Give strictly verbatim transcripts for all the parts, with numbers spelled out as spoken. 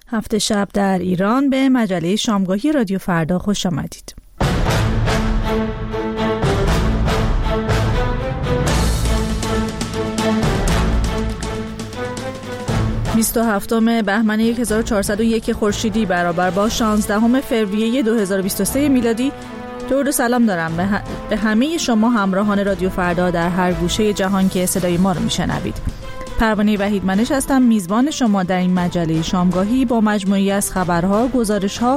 هفت شب در ایران به مجله شامگاهی رادیو فردا خوش آمدید. بیست و هفتم بهمن هزار و چهارصد و یک خورشیدی برابر با شانزدهم فوریه دو هزار و بیست و سه میلادی. درود و سلام دارم به, ه... به همه شما همراهان رادیو فردا در هر گوشه جهان که صدای ما رو میشنوید. پروانه وحید منش هستم، میزبان شما در این مجله شامگاهی با مجموعی از خبرها، گزارشها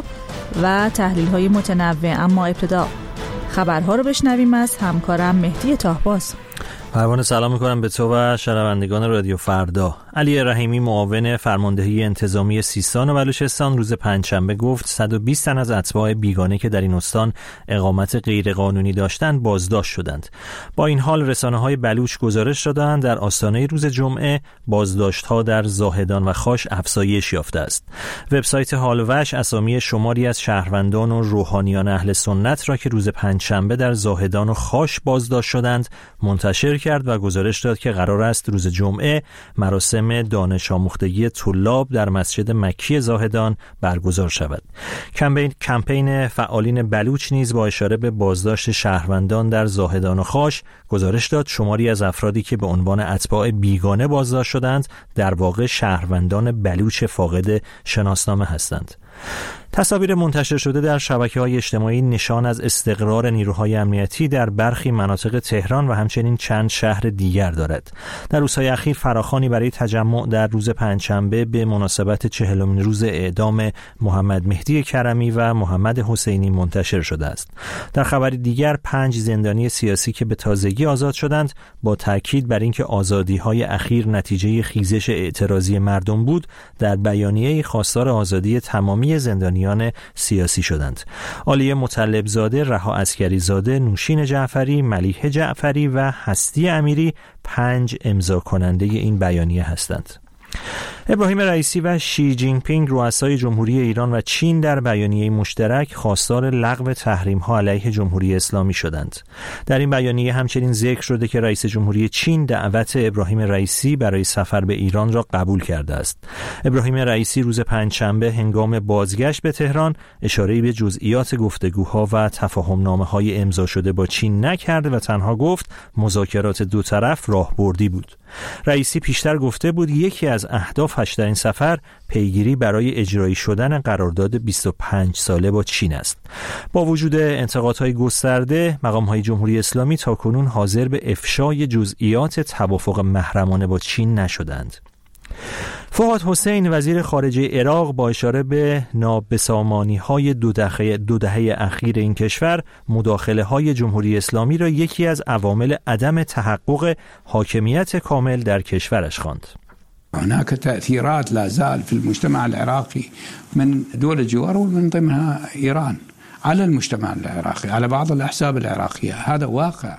و تحلیل‌های متنوع. اما ابتدا خبرها رو بشنویم از همکارم مهدی طاهباز. پروانه سلام میکنم به تو و شنوندگان رادیو فردا. علی رحیمی معاون فرماندهی انتظامی سیستان و بلوچستان روز پنجشنبه گفت صد و بیست تن از اتباع بیگانه که در این استان اقامت غیرقانونی داشتند بازداشت شدند. با این حال رسانه‌های بلوچ گزارش دادند در آستانه روز جمعه بازداشت‌ها در زاهدان و خاش افزایش یافته است. وبسایت هالوش اسامی شماری از شهروندان و روحانیان اهل سنت را که روز پنجشنبه در زاهدان و خاش بازداشت شدند منتشر کرد و گزارش داد که قرار است روز جمعه مراسم دانش آموختگی طلاب در مسجد مکی زاهدان برگزار شود. کمپین کمپین فعالین بلوچ نیز با اشاره به بازداشت شهروندان در زاهدان و خاش گزارش داد شماری از افرادی که به عنوان اتباع بیگانه بازداشت شدند در واقع شهروندان بلوچ فاقد شناسنامه هستند. تصاویر منتشر شده در شبکه‌های اجتماعی نشان از استقرار نیروهای امنیتی در برخی مناطق تهران و همچنین چند شهر دیگر دارد. در روزهای اخیر فراخوانی برای تجمع در روز پنجشنبه به مناسبت چهلمین روز اعدام محمد مهدی کرمی و محمد حسینی منتشر شده است. در خبری دیگر پنج زندانی سیاسی که به تازگی آزاد شدند با تاکید بر اینکه آزادی‌های اخیر نتیجه خیزش اعتراضی مردم بود در بیانیه‌ای خواستار آزادی تمامی زندانی سیاسی شدند. عالیه مطلبزاده، رها عسکریزاده، نوشین جعفری، ملیحه جعفری و هستی امیری پنج امضا کننده این بیانیه هستند. ابراهیم رئیسی و شی جین پینگ رؤسای جمهوری ایران و چین در بیانیه مشترک خواستار لغو تحریم‌ها علیه جمهوری اسلامی شدند. در این بیانیه همچنین ذکر شده که رئیس جمهوری چین دعوت ابراهیم رئیسی برای سفر به ایران را قبول کرده است. ابراهیم رئیسی روز پنجشنبه هنگام بازگشت به تهران اشاره‌ای به جزئیات گفتگوها و تفاهم‌نامه‌های امضا شده با چین نکرد و تنها گفت مذاکرات دو طرف راهبردی بود. رئیسی پیشتر گفته بود یکی از اهدافش در این سفر پیگیری برای اجرایی شدن قرارداد بیست و پنج ساله با چین است. با وجود انتقادهای گسترده، مقام‌های جمهوری اسلامی تاکنون حاضر به افشای جزئیات توافق محرمانه با چین نشدند. فؤاد حسین وزیر خارجه عراق با اشاره به نابسامانی‌های دو دهه دو دهه اخیر این کشور مداخله‌های جمهوری اسلامی را یکی از عوامل عدم تحقق حاکمیت کامل در کشورش خواند. هناك تأثيرات لا زال في المجتمع العراقي من دول الجوار ومن ضمنها إيران على المجتمع العراقي على بعض الأحزاب العراقية. هذا واقع.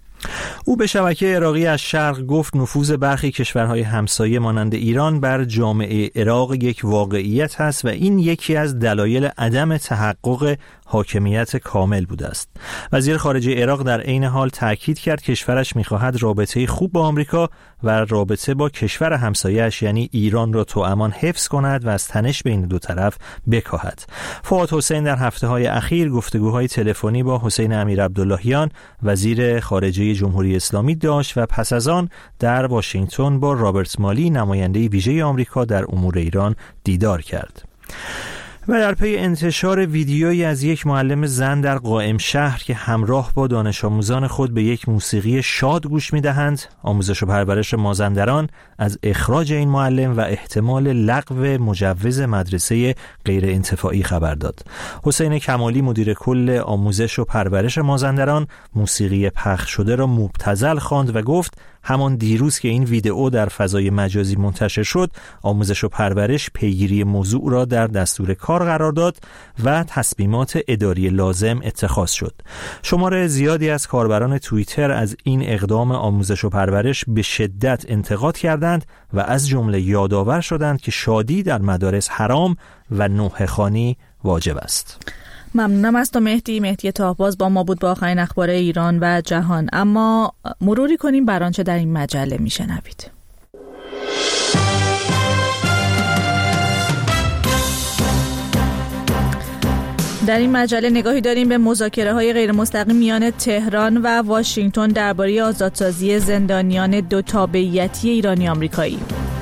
او به شبکه عراقی از شرق گفت نفوذ برخی کشورهای همسایه مانند ایران بر جامعه عراق یک واقعیت است و این یکی از دلایل عدم تحقق حاکمیت کامل بوده است. وزیر خارجه عراق در عین حال تاکید کرد کشورش می‌خواهد رابطه خوب با آمریکا و رابطه با کشور همسایه‌اش یعنی ایران را توامان حفظ کند و از تنش بین دو طرف بکاهد. فؤاد حسین در هفته‌های اخیر گفتگوهای تلفنی با حسین امیرعبداللهیان وزیر خارجه جمهوری اسلامی داشت و پس از آن در واشنگتن با رابرت مالی نماینده ویژه آمریکا در امور ایران دیدار کرد. و در پی انتشار ویدیویی از یک معلم زن در قائم شهر که همراه با دانش آموزان خود به یک موسیقی شاد گوش می‌دهند، آموزش و پرورش مازندران از اخراج این معلم و احتمال لغو مجوز مدرسه غیر انتفاعی خبر داد. حسین کمالی مدیر کل آموزش و پرورش مازندران موسیقی پخش شده را مبتذل خواند و گفت همان دیروز که این ویدئو در فضای مجازی منتشر شد، آموزش و پرورش پیگیری موضوع را در دستور کار قرار داد و تصمیمات اداری لازم اتخاذ شد. شمار زیادی از کاربران توییتر از این اقدام آموزش و پرورش به شدت انتقاد کردند و از جمله یادآور شدند که شادی در مدارس حرام و نوحه خوانی واجب است. ممنونم از تو مهدی. مهدی طاهباز با ما بود با آخرین اخبار ایران و جهان. اما مروری کنیم بر آنچه در این مجله میشنوید. در این مجله نگاهی داریم به مذاکره‌های غیرمستقیم میان تهران و واشنگتن درباره آزادسازی زندانیان دو تابعیتی ایرانی آمریکایی.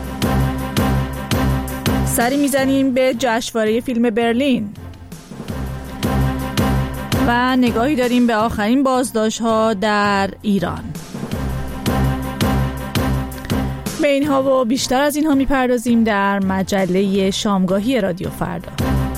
سری میزنیم به جشنواره فیلم برلین و نگاهی داریم به آخرین بازداشت‌ها در ایران. به اینها و بیشتر از اینها میپردازیم در مجله شامگاهی رادیو فردا.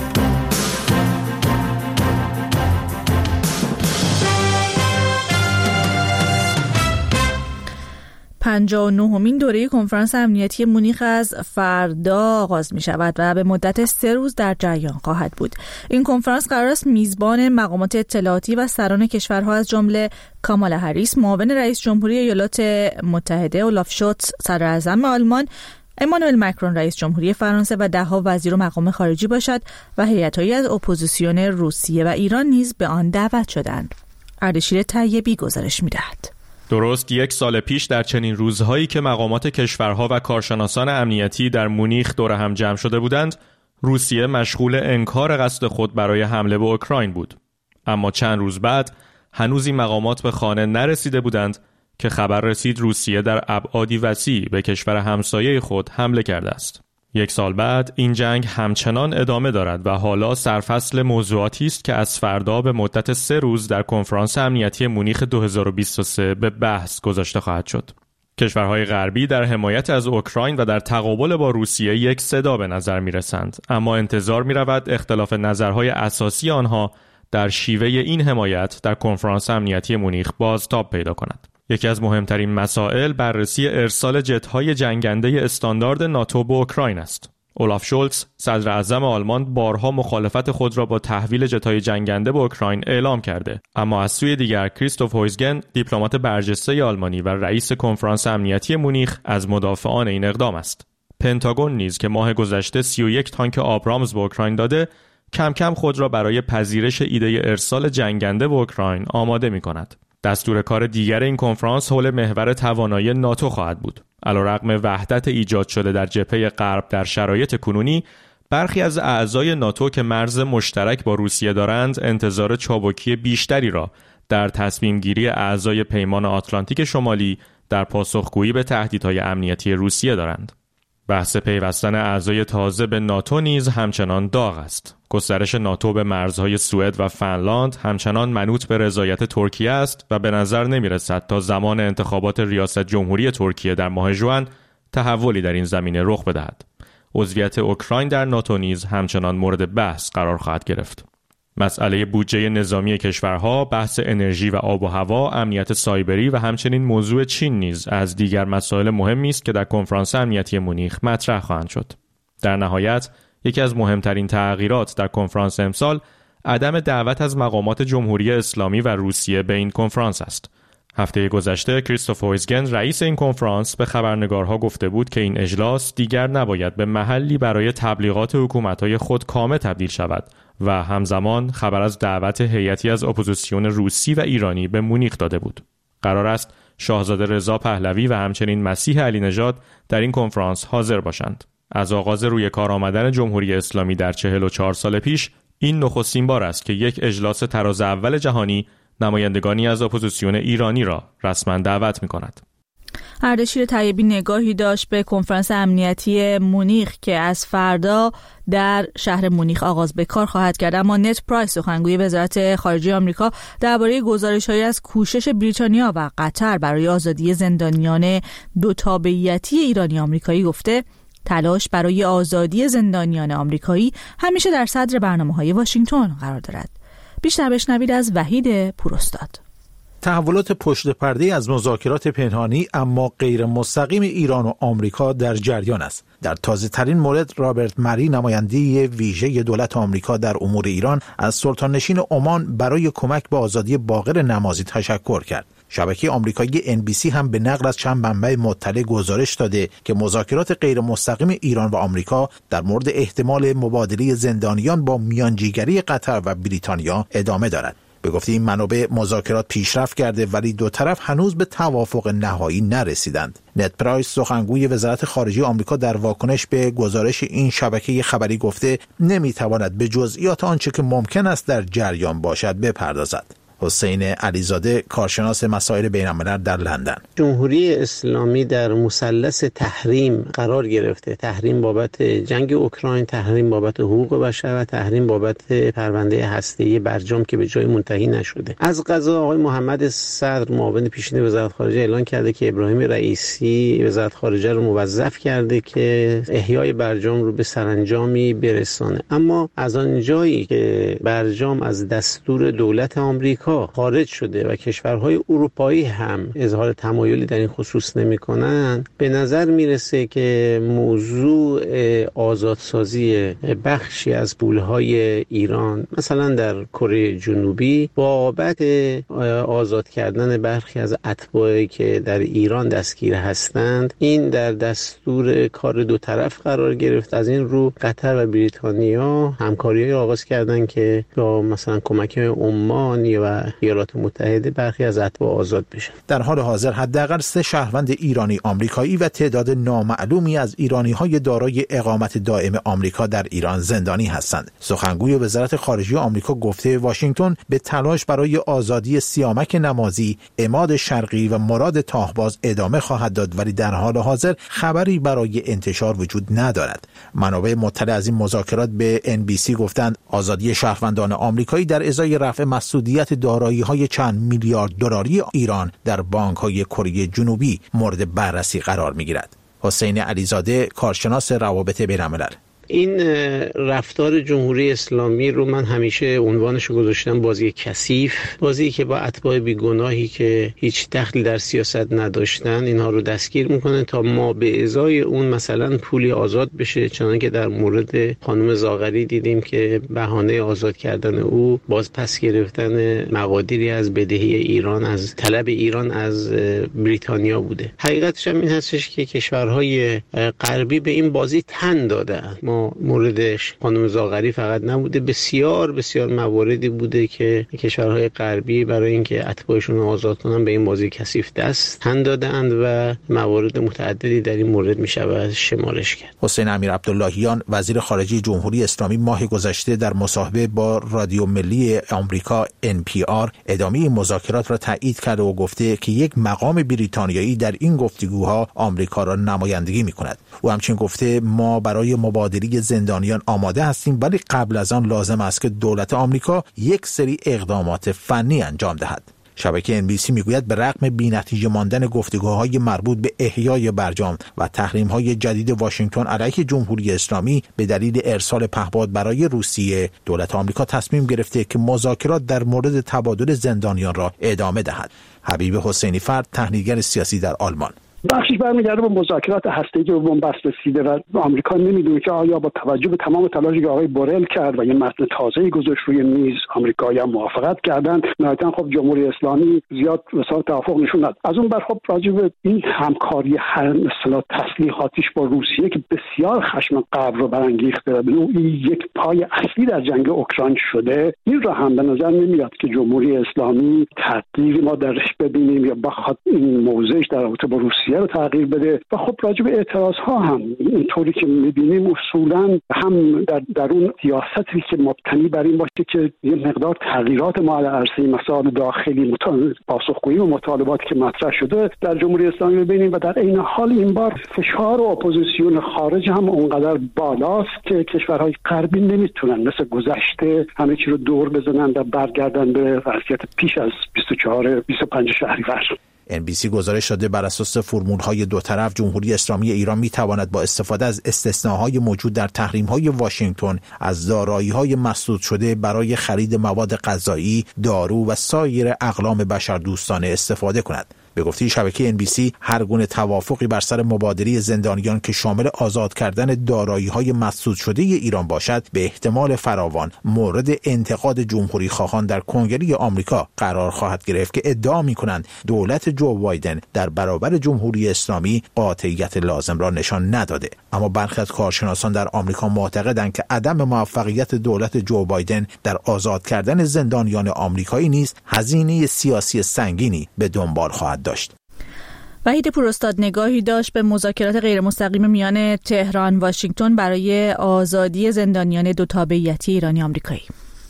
پنجاه و نهمین دوره کنفرانس امنیتی مونیخ از فردا آغاز می شود و به مدت سه روز در جریان خواهد بود. این کنفرانس قرار است میزبان مقامات اطلاعاتی و سران کشورها از جمله کامالا هریس معاون رئیس جمهوری ایالات متحده، اولاف شولتز صدر اعظم آلمان، امانوئل مکرون رئیس جمهوری فرانسه و ده‌ها وزیر و مقام خارجی باشد و هیئت‌هایی از اپوزیسیون روسیه و ایران نیز به آن دعوت شدند. اردشیر طیبی گزارش می‌دهد. درست یک سال پیش در چنین روزهایی که مقامات کشورها و کارشناسان امنیتی در مونیخ دور هم جمع شده بودند، روسیه مشغول انکار قصد خود برای حمله به اوکراین بود. اما چند روز بعد هنوز این مقامات به خانه نرسیده بودند که خبر رسید روسیه در ابعادی وسیع به کشور همسایه خود حمله کرده است. یک سال بعد این جنگ همچنان ادامه دارد و حالا سرفصل موضوعاتی است که از فردا به مدت سه روز در کنفرانس امنیتی مونیخ دو هزار و بیست و سه به بحث گذاشته خواهد شد. کشورهای غربی در حمایت از اوکراین و در تقابل با روسیه یک صدا به نظر می رسند، اما انتظار می رود اختلاف نظرهای اساسی آنها در شیوه این حمایت در کنفرانس امنیتی مونیخ بازتاب پیدا کند. یکی از مهمترین مسائل بررسی ارسال جت‌های جنگنده استاندارد ناتو به اوکراین است. اولاف شولتز صدر اعظم آلمان بارها مخالفت خود را با تحویل جت‌های جنگنده به اوکراین اعلام کرده، اما از سوی دیگر کریستوف هویزگن دیپلمات برجسته آلمانی و رئیس کنفرانس امنیتی مونیخ از مدافعان این اقدام است. پنتاگون نیز که ماه گذشته سی و یک تانک آبرامز به اوکراین داده، کم کم خود را برای پذیرش ایده ارسال جنگنده به اوکراین آماده می‌کند. دستور کار دیگر این کنفرانس حول محور توانایی ناتو خواهد بود. علیرغم وحدت ایجاد شده در جبهه غرب در شرایط کنونی، برخی از اعضای ناتو که مرز مشترک با روسیه دارند انتظار چابکی بیشتری را در تصمیم گیری اعضای پیمان آتلانتیک شمالی در پاسخگویی به تهدیدهای امنیتی روسیه دارند. بحث پیوستن اعضای تازه به ناتو نیز همچنان داغ است. گسترش ناتو به مرزهای سوئد و فنلاند همچنان منوط به رضایت ترکیه است و به نظر نمی‌رسد تا زمان انتخابات ریاست جمهوری ترکیه در ماه ژوئن تحولی در این زمینه رخ بدهد. عضویت اوکراین در ناتو نیز همچنان مورد بحث قرار خواهد گرفت. مسئله بودجه نظامی کشورها، بحث انرژی و آب و هوا، امنیت سایبری و همچنین موضوع چین نیز از دیگر مسائل مهمی است که در کنفرانس امنیتی مونیخ مطرح خواهند شد. در نهایت، یکی از مهمترین تغییرات در کنفرانس امسال عدم دعوت از مقامات جمهوری اسلامی و روسیه به این کنفرانس است. هفته گذشته کریستوف هویزگن رئیس این کنفرانس به خبرنگارها گفته بود که این اجلاس دیگر نباید به محلی برای تبلیغات حکومت‌های خودکامه تبدیل شود و همزمان خبر از دعوت هیئتی از اپوزیسیون روسی و ایرانی به مونیخ داده بود. قرار است شاهزاده رضا پهلوی و همچنین مسیح علی نژاد در این کنفرانس حاضر باشند. از آغاز روی کار آمدن جمهوری اسلامی در چهل و چهار سال پیش، این نخستین بار است که یک اجلاس تراز اول جهانی نمایندگانی از اپوزیسیون ایرانی را رسما دعوت می‌کند. اردشیر طیبی نگاهی داشت به کنفرانس امنیتی مونیخ که از فردا در شهر مونیخ آغاز به کار خواهد کرد، اما نت پرایس سخنگوی وزارت خارجه آمریکا درباره گزارش‌هایی از کوشش بریتانیا و قطر برای آزادی زندانیان دو تابعیتی ایرانی آمریکایی گفته تلاش برای آزادی زندانیان آمریکایی همیشه در صدر برنامه‌های واشنگتن قرار دارد. بیشتر بشنوید از وحید پوراستاد. تحولات پشت پرده از مذاکرات پنهانی اما غیر مستقیم ایران و آمریکا در جریان است. در تازه ترین مورد رابرت مری نماینده ویژه دولت آمریکا در امور ایران از سلطان نشین عمان برای کمک به آزادی باقر نمازی تشکر کرد. شبکه آمریکایی ان بی سی هم به نقل از چند منبع مطلع گزارش داده که مذاکرات غیر مستقیم ایران و آمریکا در مورد احتمال مبادله زندانیان با میانجیگری قطر و بریتانیا ادامه دارد. به گفته این منابع مذاکرات پیشرفت کرده ولی دو طرف هنوز به توافق نهایی نرسیدند. نت پرایس سخنگوی وزارت خارجه آمریکا در واکنش به گزارش این شبکه خبری گفته نمیتواند به جزئیات آنچه که ممکن است در جریان باشد بپردازد. حسین علیزاده کارشناس مسائل بین‌الملل در لندن: جمهوری اسلامی در مثلث تحریم قرار گرفته، تحریم بابت جنگ اوکراین، تحریم بابت حقوق بشر و تحریم بابت پرونده هسته‌ای برجام که به جای منتهی نشده. از قضا آقای محمد صدر معاون پیشین وزارت خارجه اعلان کرده که ابراهیم رئیسی وزارت خارجه رو موظف کرده که احیای برجام رو به سرانجامی برسانه، اما از آن جایی که برجام از دستور دولت آمریکا خارج شده و کشورهای اروپایی هم اظهار تمایلی در این خصوص نمی‌کنند، به نظر میرسه که موضوع آزادسازی بخشی از پولهای ایران مثلا در کره جنوبی بابت آزاد کردن برخی از اتباعی که در ایران دستگیر هستند، این در دستور کار دو طرف قرار گرفت. از این رو قطر و بریتانیا همکاری‌های آغاز کردن که با مثلا کمک عمان و ایالات متحده برخی از اتباع آزاد بشن. در حال حاضر حداقل سه شهروند ایرانی آمریکایی و تعداد نامعلومی از ایرانی‌های دارای اقامت دائم آمریکا در ایران زندانی هستند. سخنگوی وزارت خارجه آمریکا گفته واشنگتن به تلاش برای آزادی سیامک نمازی، عماد شرقی و مراد تاهباز ادامه خواهد داد، ولی در حال حاضر خبری برای انتشار وجود ندارد. منابع مطلع از این مذاکرات به ان بی سی گفتند آزادی شهروندان آمریکایی در ازای رفع مسئولیت دارایی‌های چند میلیارد دلاری ایران در بانک‌های کره جنوبی مورد بررسی قرار می‌گیرد. حسین علیزاده کارشناس روابط بین‌الملل: این رفتار جمهوری اسلامی رو من همیشه عنوانش رو گذاشتم بازی کثیف، بازی که با اتباع بیگناهی که هیچ دخلی در سیاست نداشتن اینها رو دستگیر میکنه تا ما به ازای اون مثلا پولی آزاد بشه، چنانکه در مورد خانم زاغری دیدیم که بهانه آزاد کردن او باز پس گرفتن مقادیری از بدهی ایران، از طلب ایران از بریتانیا بوده. حقیقتش هم این هستش که کشورهای غربی به این بازی تن دادن. ما موردش خانم زاغری فقط نبوده، بسیار بسیار مواردی بوده که کشورهای غربی برای اینکه اتباعشون رو آزاد کنن به این بازی کثیف دست تن دادند و موارد متعددی در این مورد میشه شمارش کرد. حسین امیرعبداللهیان وزیر خارجه جمهوری اسلامی ماه گذشته در مصاحبه با رادیو ملی آمریکا ان پی آر ادامه مذاکرات را تایید کرده و گفته که یک مقام بریتانیایی در این گفتگوها آمریکا را نمایندگی می‌کند. او همچنین گفته ما برای مبادله زندانیان آماده هستیم، ولی قبل از آن لازم است که دولت آمریکا یک سری اقدامات فنی انجام دهد. شبکه ان بی سی میگوید به رغم بی‌نتیجه ماندن گفتگوهای مربوط به احیای برجام و تحریم‌های جدید واشنگتن علیه جمهوری اسلامی به دلیل ارسال پهپاد برای روسیه، دولت آمریکا تصمیم گرفته که مذاکرات در مورد تبادل زندانیان را ادامه دهد. حبیب حسینی فرد، تحلیلگر سیاسی در آلمان: بخشش برمیگرده به مذاکرات هسته‌ای که به بنبست رسیده و آمریکا نمیدونه که آیا با توجه به تمام تلاشی که آقای بورل کرد و یه متن تازه‌ای گذاشت روی میز آمریکایی‌ها موافقت کردن، نهایتاً خب جمهوری اسلامی زیاد وساط توافق نشون نداد. از اون بر خب راجع به این همکاری هر مثلا تسلیحاتیش با روسیه که بسیار خشم غرب رو برانگیخته و به نوعی یک پای اصلی در جنگ اوکراین شده، این را هم به نظر نمیاد که جمهوری اسلامی تغییری ما درش ببینیم یا بخواد این موضعش در رابطه با روسیه رو تغییر بده. و خب راجع به اعتراض ها هم اینطوری که میبینیم اصولا هم در درون سیاستی که مبتنی بر این باشه که یه مقدار تغییرات ما در عرصه مسائل داخلی پاسخگویی و مطالباتی که مطرح شده در جمهوری اسلامی ببینیم و در عین حال این بار فشار و اپوزیسیون خارج هم اونقدر بالاست که کشورهای غربی نمیتونن مثل گذشته همه چی رو دور بزنن و برگردن به وضعیت پیش از بیست و چهار بیست و پنج شهریور. ان بی سی گزارش داده بر اساس فرمول‌های دو طرف جمهوری اسلامی ایران می‌تواند با استفاده از استثناء‌های موجود در تحریم‌های واشنگتن از دارایی‌های مسدود شده برای خرید مواد غذایی، دارو و سایر اقلام بشردوستانه استفاده کند. به گفته شبکه ان بی سی هر گونه توافقی بر سر مبادله زندانیان که شامل آزاد کردن دارایی‌های مسدود شده ایران باشد به احتمال فراوان مورد انتقاد جمهوری خواهان در کنگره آمریکا قرار خواهد گرفت که ادعا می‌کنند دولت جو بایدن در برابر جمهوری اسلامی قاطعیت لازم را نشان نداده. اما برخی از کارشناسان در آمریکا معتقدند که عدم موفقیت دولت جو بایدن در آزاد کردن زندانیان آمریکایی نیز هزینه سیاسی سنگینی به دنبال خواهد داشت. وحید پوراستاد نگاهی داشت به مذاکرات غیر مستقیم میان تهران و واشنگتن برای آزادی زندانیان دو تابعیتی ایرانی آمریکایی.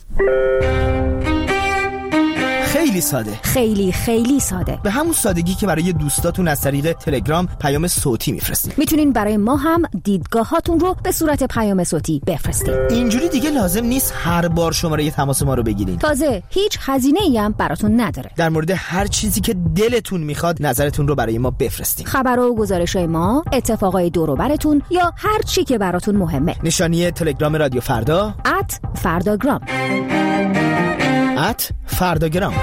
خیلی ساده، خیلی خیلی ساده، به همون سادگی که برای دوستاتون از طریق تلگرام پیام صوتی میفرستید. میتونین برای ما هم دیدگاهاتون رو به صورت پیام صوتی بفرستید. اینجوری دیگه لازم نیست هر بار شماره تماس ما رو بگیرین. تازه هیچ هزینه‌ای هم براتون نداره. در مورد هر چیزی که دلتون میخواد نظرتون رو برای ما بفرستید. خبرها و گزارش‌های ما، اتفاقای دور و برتون یا هر چی که براتون مهمه. نشانی تلگرام رادیو فردا ات فرداگرام ات فرداگرام.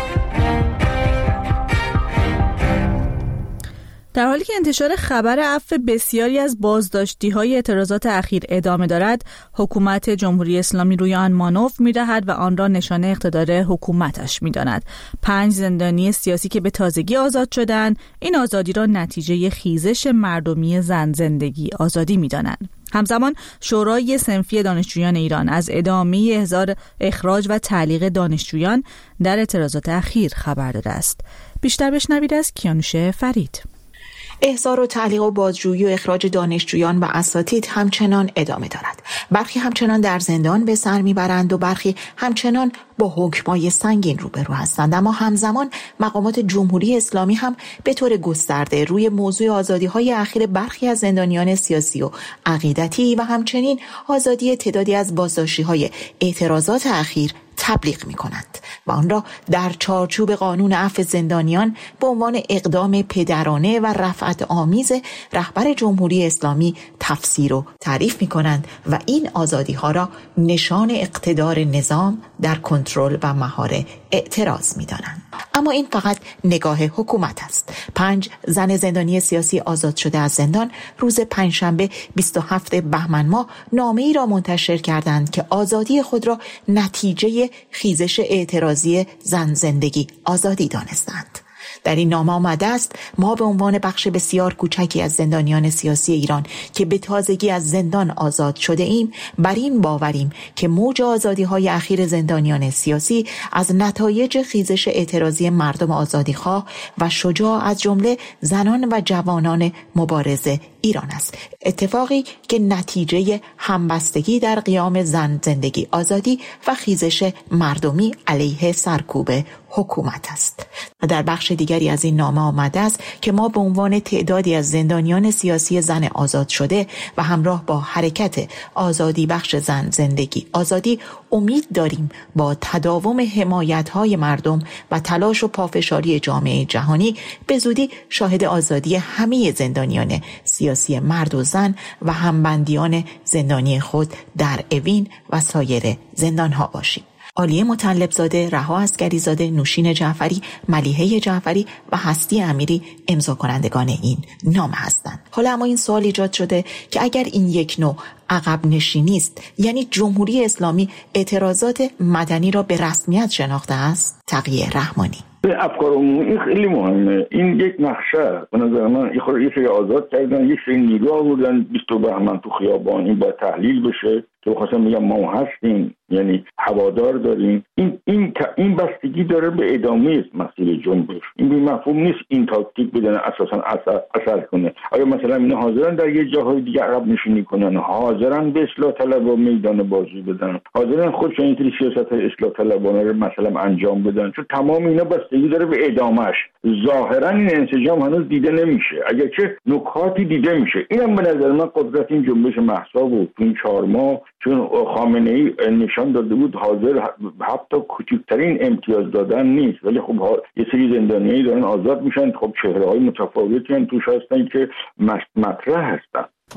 در حالی که انتشار خبر عفو بسیاری از بازداشتی‌های اعتراضات اخیر ادامه دارد، حکومت جمهوری اسلامی روی آن مانور می‌دهد و آن را نشانه اقتدار حکومتش می‌داند. پنج زندانی سیاسی که به تازگی آزاد شدند، این آزادی را نتیجه خیزش مردمی زن زندگی آزادی می‌دانند. همزمان شورای صنفی دانشجویان ایران از ادامه احضار اخراج و تعلیق دانشجویان در اعتراضات اخیر خبر داده است. بیشتر بشنوید از کیانوش فرید. احضار و تعلیق و بازجویی و اخراج دانشجویان و اساتید همچنان ادامه دارد. برخی همچنان در زندان به سر میبرند و برخی همچنان با حکمای سنگین روبرو هستند. اما همزمان مقامات جمهوری اسلامی هم به طور گسترده روی موضوع آزادی‌های اخیر برخی از زندانیان سیاسی و عقیدتی و همچنین آزادی تعدادی از بازداشتی‌های اعتراضات اخیر تبلیغ می کنند و آن را در چارچوب قانون عفو زندانیان به عنوان اقدام پدرانه و رفعت آمیز رهبر جمهوری اسلامی تفسیر و تعریف می کنند و این آزادی ها را نشان اقتدار نظام در کنترل و مهار اعتراض می دانند. اما این فقط نگاه حکومت است. پنج زن زندانی سیاسی آزاد شده از زندان روز پنجشنبه بیست و هفتم بهمن ماه نامه‌ای را منتشر کردند که آزادی خود را نتیجه خیزش اعتراضی زن زندگی آزادی دانستند. در این نامه آمده است: ما به عنوان بخش بسیار کوچکی از زندانیان سیاسی ایران که به تازگی از زندان آزاد شده ایم، بر این باوریم که موج آزادی‌های اخیر زندانیان سیاسی از نتایج خیزش اعتراضی مردم آزادیخواه و شجاع از جمله زنان و جوانان مبارز ایران است. اتفاقی که نتیجه همبستگی در قیام زن زندگی آزادی و خیزش مردمی علیه سرکوب حکومت است. و در بخش دیگری از این نامه آمده است که ما به عنوان تعدادی از زندانیان سیاسی زن آزاد شده و همراه با حرکت آزادی بخش زن زندگی آزادی امید داریم با تداوم حمایت‌های مردم و تلاش و پافشاری جامعه جهانی به زودی شاهد آزادی همه زندانیان سیاسی مرد و زن و همبندیان زندانی خود در اوین و سایر زندان‌ها باشیم. عالیه مطلبزاده، رها عسگریزاده، نوشین جعفری، ملیحه جعفری و هستی امیری امضا کنندگان این نامه هستند. حالا اما این سوال ایجاد شده که اگر این یک نوع عقب نشینی است، یعنی جمهوری اسلامی اعتراضات مدنی را به رسمیت شناخته است؟ تقی رحمانی: افکار عمومی این خیلی مهمه. این یک نقشه به نظر من این خود یه سری آزاد کردن، یک سری نیرو آوردن بیست بهمن تو خیابان، این باید تحلیل بشه که بخواستم بگم ما هستیم، یعنی هوادار داریم. این این این بستگی داره به ادامه مسیر جنبش. این بی مفهوم نیست این تاکتیک بدن اساسا اثر اثر کنه. آیا مثلا اینا حاضرن در یه جاهای دیگه عقب نشینی کنن، حاضرن به اصلاح طلب و میدان بازی بدن، حاضرن خودشون این سری سیاست اصلاح طلبانه رو مثلا انجام بدن، چون تمام اینا بستگی داره به ادامهش. ظاهرا این انسجام هنوز دیده نمیشه، اگرچه نکاتی دیده میشه. اینم به نظر من قدرت این جنبش مهسا بود تو این چهار ماه، چون خامنه ای نشان داده بود حاضر حتی کوچکترین امتیاز دادن نیست، ولی خب یه سری زندانیایی دارن آزاد میشن، خب چهره‌های متفاوتی هم توش هستن که مطرح هستن.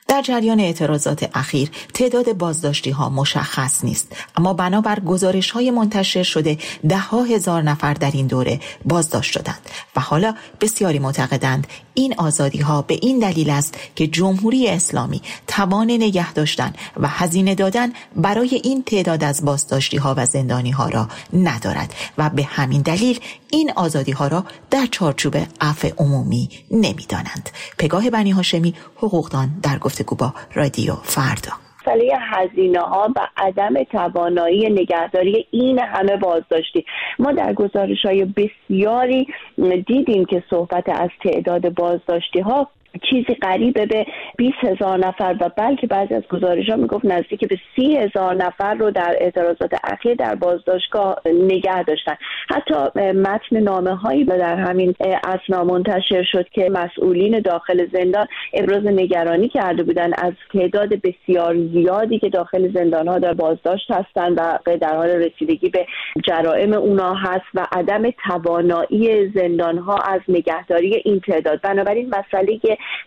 در جریان اعتراضات اخیر تعداد بازداشتی ها مشخص نیست، اما بنابر گزارش های منتشر شده ده ها هزار نفر در این دوره بازداشت شدند و حالا بسیاری معتقدند این آزادی ها به این دلیل است که جمهوری اسلامی توان نگه داشتن و هزینه دادن برای این تعداد از بازداشتی ها و زندانی ها را ندارد و به همین دلیل این آزادی ها را در چارچوب عفو عمومی نمیدانند. پگاه بنی هاشمی، حقوقدان، در گفتگو با رادیو فردا. مسئله هزینه ها و عدم توانایی نگهداری این همه بازداشتی، ما در گزارش های بسیاری دیدیم که صحبت از تعداد بازداشتی ها چیزی قریبه به بیست هزار نفر و بلکه بعضی از گزارش ها میگفت نزدیک به سی هزار نفر رو در اعتراضات اخیر در بازداشتگاه نگه داشتن. حتی متن نامه هایی در همین اثنا منتشر شد که مسئولین داخل زندان ابراز نگرانی کرده بودن از تعداد بسیار زیادی که داخل زندان ها در بازداشت هستن و در حال رسیدگی به جرائم اونا هست و عدم توانایی زندان ها از نگهداری این تعداد. بنابراین مسئله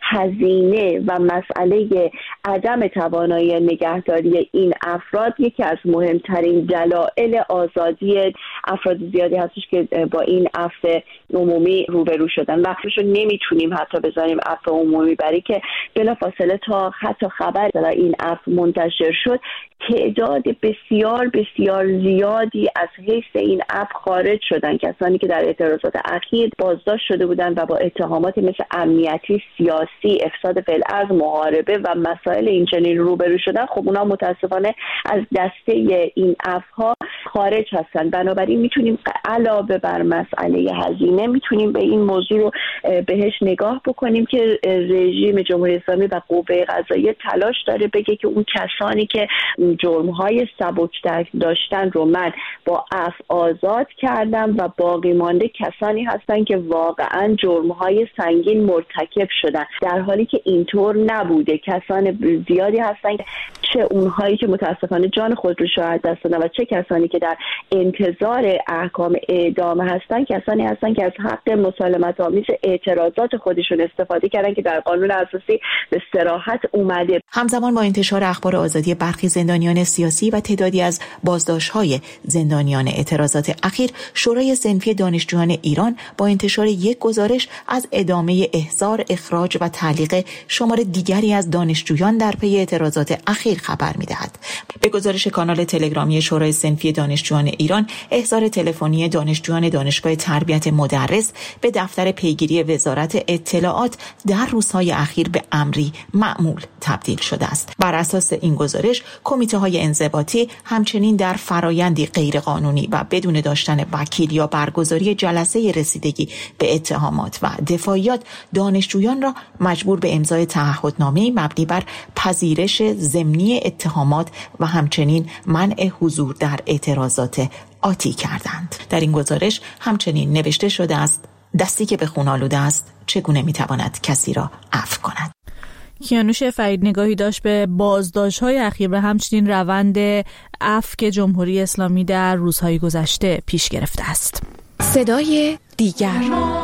هزینه و مسئله عدم توانایی نگهداری این افراد یکی از مهمترین دلایل آزادی افراد زیادی هستش که با این عفو عمومی روبرو شدن و رو نمیتونیم حتی بذاریم عفو عمومی، برای که بلافاصله تا حتی خبر در این عفو منتشر شد تعداد بسیار بسیار زیادی از حیث این عفو خارج شدن، کسانی که در اعتراضات اخیر بازداشت شده بودند و با اتهاماتی مثل امنیتی، سیاسی، افساد فی‌الارض، محاربه و مسائل اینچنین روبرو شدن، خب اونا متاسفانه از دسته این عفوها خارج هستن. بنابراین میتونیم علاوه بر مسئله هزینه میتونیم به این موضوع رو بهش نگاه بکنیم که رژیم جمهوری اسلامی و قوه قضاییه تلاش داره بگه که اون کسانی که جرم‌های سبک داشتن رو من با عفو آزاد کردم و باقی مانده کسانی هستن که واقعاً جرم‌های سنگین مرتکب شدن، در حالی که اینطور نبوده. کسان زیادی هستن، چه اونهایی که متاسفانه جان خود رو شاید دست دادن و چه کسانی که در انتظار احکام اعدام هستن، کسانی هستن که از حق مسالمت آمیز اعتراضات خودشون استفاده کردن که در قانون اساسی به صراحت اومده. همزمان با انتشار اخبار آزادی برخی زندانیان سیاسی و تعدادی از بازداشت‌های زندانیان اعتراضات اخیر، شورای صنفی دانشجویان ایران با انتشار یک گزارش از ادامه احضار، اخراج و تعلیق شمار دیگری از دانشجویان در پی اعتراضات اخیر خبر می‌دهد. به گزارش کانال تلگرامی شورای صنفی دانشجویان ایران، احضار تلفنی دانشجویان دانشگاه تربیت مدرس به دفتر پیگیری وزارت اطلاعات در روزهای اخیر به امری معمول تبدیل شده است. بر اساس این گزارش، کمیته‌های انضباطی همچنین در فرایندی غیرقانونی و بدون داشتن وکیل یا برگزاری جلسه رسیدگی به اتهامات و دفاعیات دانشجویان را مجبور به امضای تعهدنامه مبنی بر پذیرش ضمنی اتهامات و همچنین منع حضور در اعتراضات آتی کردند. در این گزارش همچنین نوشته شده است: دستی که به خون آلوده است چگونه میتواند کسی را عفو کند؟ کیانوش فرید نگاهی داشت به بازداشت‌های اخیر و همچنین روند عفو که جمهوری اسلامی در روزهای گذشته پیش گرفته است. صدای دیگر،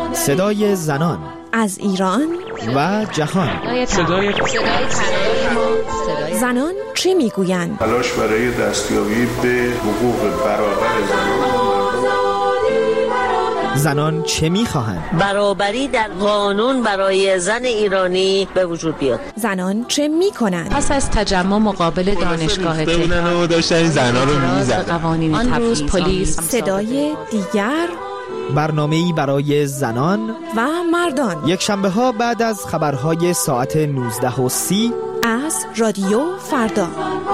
صدای زنان از ایران و جهان. صدای زنان چه میگویند؟ تلاش برای دستیابی به حقوق برابر زنان. زنان چه میخواهند؟ برابری در قانون برای زن ایرانی به وجود بیاد. زنان چه میکنند؟ پس از تجمع مقابل دانشگاه تهران داشتن این زنا رو میزدن. آن روز پلیس. صدای دیگر، برنامه‌ای برای زنان و مردان، یک شنبه ها بعد از خبرهای ساعت نوزده و سی از رادیو فردا.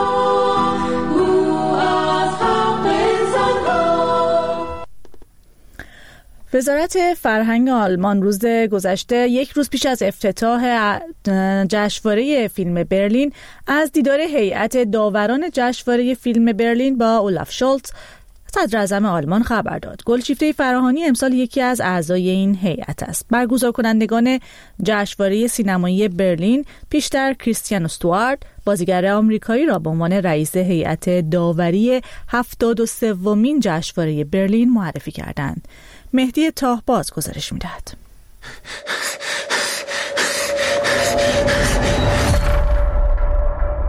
وزارت فرهنگ آلمان روز گذشته، یک روز پیش از افتتاح جشنواره فیلم برلین، از دیدار هیئت داوران جشنواره فیلم برلین با اولاف شولتز، صدر اعظم آلمان خبر داد. گلشیفته فراهانی امسال یکی از اعضای این هیئت است. برگزار کنندگان جشنواره سینمایی برلین پیشتر کریستیان استوارد، بازیگر آمریکایی، را به عنوان رئیس هیئت داوری هفتاد و سومین جشنواره برلین معرفی کردند. مهدی تاهباز گزارش می‌دهد.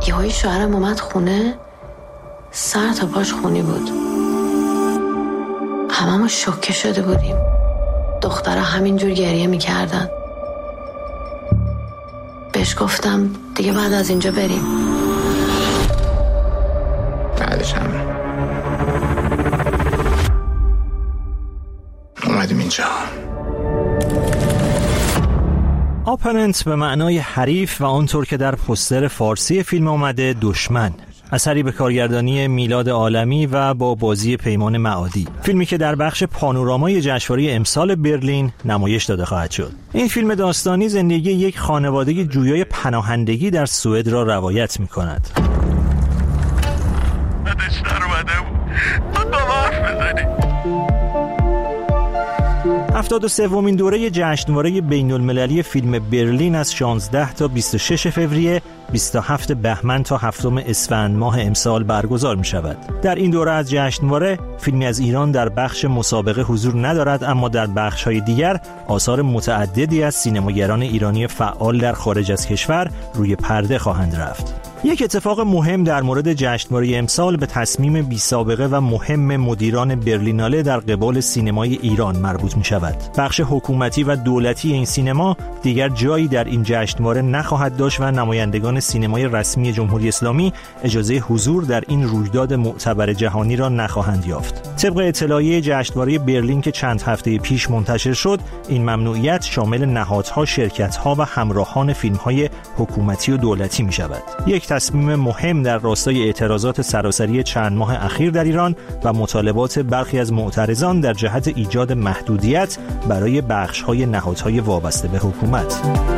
یهویی شوهرم اومد خونه، سر تا پاش خونی بود. هممون شوکه شده بودیم. دخترها همینجور گریه میکردن. بهش گفتم دیگه بعد از اینجا بریم. بعدش هم اومدیم اینجا. آپننت به معنای حریف و آنطور که در پوستر فارسی فیلم اومده دشمن، اثری به کارگردانی میلاد عالمی و با بازی پیمان معادی، فیلمی که در بخش پانورامای جشنواره امسال برلین نمایش داده خواهد شد. این فیلم داستانی زندگی یک خانواده جویای پناهندگی در سوئد را روایت می‌کند. بعدش در اومده بود با حرف بزنی. هفتاد و سومین دوره جشنواره بین‌المللی فیلم برلین از شانزده تا بیست و شش فوریه، بیست و هفت بهمن تا هفتم اسفند ماه امسال برگزار می شود. در این دوره از جشنواره فیلمی از ایران در بخش مسابقه حضور ندارد، اما در بخش‌های دیگر آثار متعددی از سینماگران ایرانی فعال در خارج از کشور روی پرده خواهند رفت. یک اتفاق مهم در مورد جشنواره امسال به تصمیم بی سابقه و مهم مدیران برلیناله در قبال سینمای ایران مربوط می شود. بخش حکومتی و دولتی این سینما دیگر جایی در این جشنواره نخواهد داشت و نمایندگان سینمای رسمی جمهوری اسلامی اجازه حضور در این رویداد معتبر جهانی را نخواهند یافت. طبق اطلاعیه جشنواره برلین که چند هفته پیش منتشر شد، این ممنوعیت شامل نهادها، شرکت‌ها و همراهان فیلم‌های حکومتی و دولتی می شود. یک تصمیم مهم در راستای اعتراضات سراسری چند ماه اخیر در ایران و مطالبات برخی از معترضان در جهت ایجاد محدودیت برای بخش‌های نهادهای وابسته به حکومت.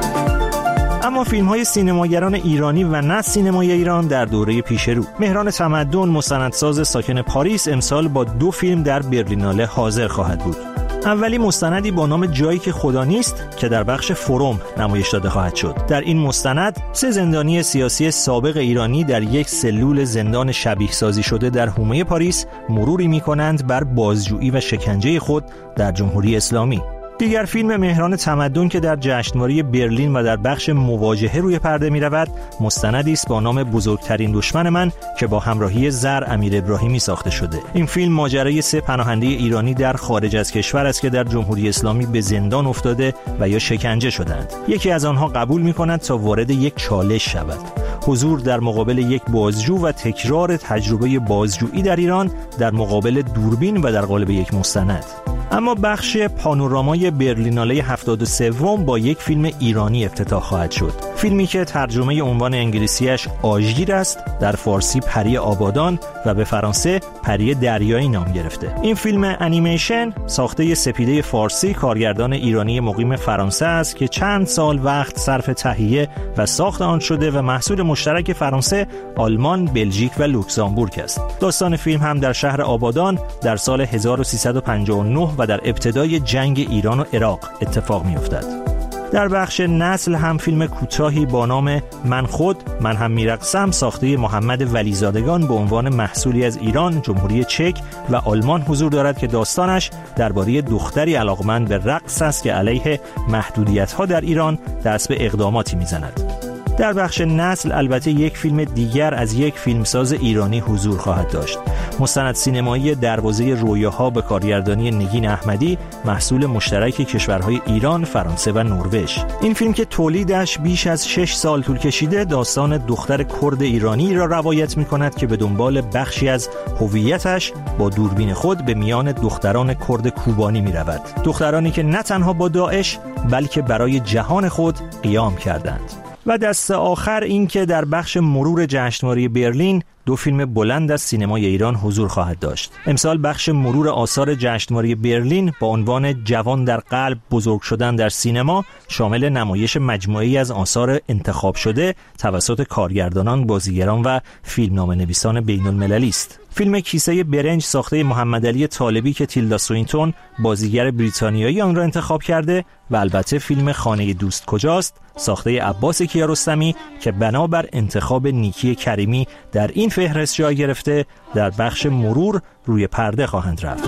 اما فیلم‌های سینماگران ایرانی و نه سینمای ایران در دوره پیش رو. مهران تمدن، مستندساز ساکن پاریس، امسال با دو فیلم در برلیناله حاضر خواهد بود. اولی مستندی با نام جایی که خدا نیست که در بخش فروم نمایش داده خواهد شد. در این مستند سه زندانی سیاسی سابق ایرانی در یک سلول زندان شبیه سازی شده در حومه پاریس مروری می‌کنند بر بازجویی و شکنجه خود در جمهوری اسلامی. دیگر فیلم مهران تمدن که در جشنواره برلین و در بخش مواجهه روی پرده می رود، مستندی است با نام بزرگترین دشمن من که با همراهی زر امیر ابراهیمی ساخته شده. این فیلم ماجرای سه پناهنده ایرانی در خارج از کشور است که در جمهوری اسلامی به زندان افتاده و یا شکنجه شدند. یکی از آنها قبول می کند تا وارد یک چالش شود. حضور در مقابل یک بازجو و تکرار تجربه بازجویی در ایران در مقابل دوربین و در قالب یک مستند. اما بخش پانورامای برلیناله هفتاد و سه با یک فیلم ایرانی افتتاح خواهد شد. فیلمی که ترجمه عنوان انگلیسیش آژیر است، در فارسی پری آبادان و به فرانسه پری دریایی نام گرفته. این فیلم انیمیشن ساخته سپیده فارسی کارگردان ایرانی مقیم فرانسه است که چند سال وقت صرف تهیه و ساخت آن شده و محصول مشترک فرانسه، آلمان، بلژیک و لوکزامبورگ است. داستان فیلم هم در شهر آبادان در سال هزار و سیصد و پنجاه و نه و در ابتدای جنگ ایران و عراق اتفاق می‌افتد. در بخش نسل هم فیلم کوتاهی با نام من خود من هم میرقصم ساخته محمد ولیزادگان به عنوان محصولی از ایران، جمهوری چک و آلمان حضور دارد که داستانش درباره دختری علاقمند به رقص است که علیه محدودیت‌ها در ایران دست به اقداماتی می‌زند. در بخش نسل البته یک فیلم دیگر از یک فیلمساز ایرانی حضور خواهد داشت. مستند سینمایی دروازه رویاها به کارگردانی نگین احمدی، محصول مشترک کشورهای ایران، فرانسه و نروژ. این فیلم که تولیدش بیش از شش سال طول کشیده، داستان دختر کرد ایرانی را روایت می‌کند که به دنبال بخشی از هویتش با دوربین خود به میان دختران کرد کوبانی می‌رود. دخترانی که نه تنها با داعش بلکه برای جهان خود قیام کردند. و دست آخر این که در بخش مرور جشنواره برلین دو فیلم بلند از سینمای ایران حضور خواهد داشت. امسال بخش مرور آثار جشنواره برلین با عنوان جوان در قلب بزرگ شدن در سینما شامل نمایش مجموعه‌ای از آثار انتخاب شده توسط کارگردانان، بازیگران و فیلمنامه‌نویسان بین‌المللی است. فیلم کیسه برنج ساخته محمد علی طالبی که تیلدا سوینتون بازیگر بریتانیایی آن را انتخاب کرده و البته فیلم خانه دوست کجاست ساخته عباس کیارستمی که بنابر انتخاب نیکی کریمی در این فهرست جای گرفته در بخش مرور روی پرده خواهند رفت.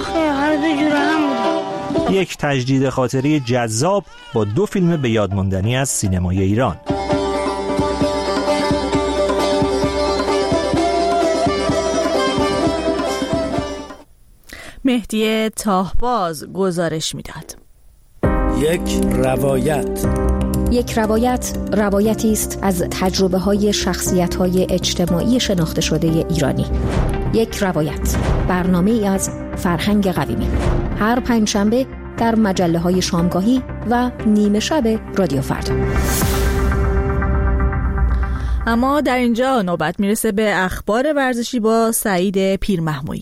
یک تجدید خاطری جذاب با دو فیلم به یاد ماندنی از سینمای ایران. مهدی تاهباز گزارش میداد. یک روایت یک روایت روایتی است از تجربه های شخصیت های اجتماعی شناخته شده ایرانی. یک روایت، برنامه ای از فرهنگ قویمی، هر پنجشنبه در مجله های شامگاهی و نیمه شب رادیو فردا. اما در اینجا نوبت میرسه به اخبار ورزشی با سعید پیرمحمودی.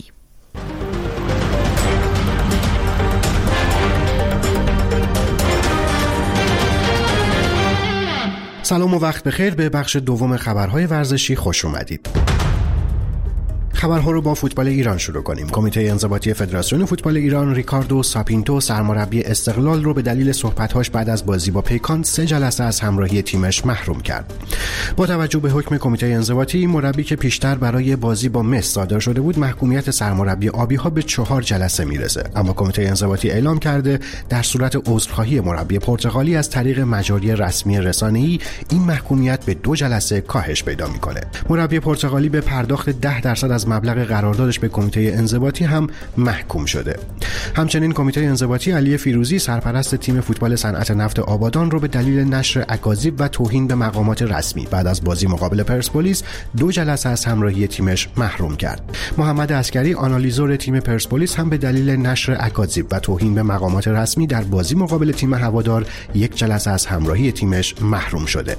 سلام و وقت بخیر، به بخش دوم خبرهای ورزشی خوش اومدید. خبرها رو با فوتبال ایران شروع کنیم. کمیته انضباطی فدراسیون فوتبال ایران ریکاردو ساپینتو سرمربی استقلال رو به دلیل صحبت‌هاش بعد از بازی با پیکان سه جلسه از همراهی تیمش محروم کرد. با توجه به حکم کمیته انضباطی، مربی که پیشتر برای بازی با مس صادر شده بود، محکومیت سرمربی آبی‌ها به چهار جلسه میرسه. اما کمیته انضباطی اعلام کرده در صورت عذرخواهی مربی پرتغالی از طریق مجاری رسمی رسانه‌ای، این محکومیت به دو جلسه کاهش پیدا می‌کنه. مربی پرتغالی به پرداخت ده درصد از مبلغ قراردادش به کمیته انضباطی هم محکوم شده. همچنین کمیته انضباطی علی فیروزی سرپرست تیم فوتبال صنعت نفت آبادان رو به دلیل نشر اکاذیب و توهین به مقامات رسمی بعد از بازی مقابل پرسپولیس دو جلسه از همراهی تیمش محروم کرد. محمد عسکری آنالیزور تیم پرسپولیس هم به دلیل نشر اکاذیب و توهین به مقامات رسمی در بازی مقابل تیم هوادار یک جلسه از همراهی تیمش محروم شده.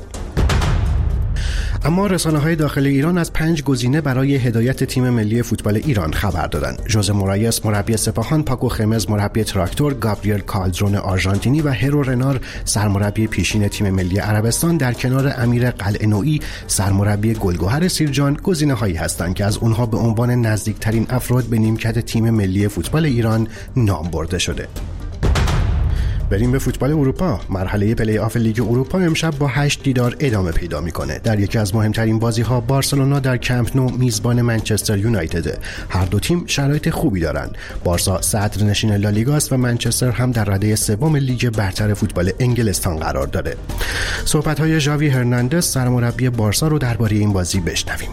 اما رسانه‌های داخل ایران از پنج گزینه برای هدایت تیم ملی فوتبال ایران خبر دادند. ژوزه مورایس مربی سپاهان، پاکو خمز مربی تراکتور، گابریل کالدرون آرژانتینی و هرو رنار سرمربی پیشین تیم ملی عربستان در کنار امیر قلعه‌نویی سرمربی گلگهر سیرجان گزینه‌هایی هستند که از اونها به عنوان نزدیکترین افراد به نیمکت تیم ملی فوتبال ایران نام برده شده. بریم به فوتبال اروپا. مرحله پلی آف لیگ اروپا امشب با هشت دیدار ادامه پیدا میکنه. در یکی از مهمترین بازی‌ها بارسلونا در کمپ نو میزبان منچستر یونایتد. هر دو تیم شرایط خوبی دارن. بارسا صدرنشین لالیگاست و منچستر هم در رده سوم لیگ برتر فوتبال انگلستان قرار داره. صحبت‌های ژاوی هرناندز سرمربی بارسا رو درباره این بازی بشنویم.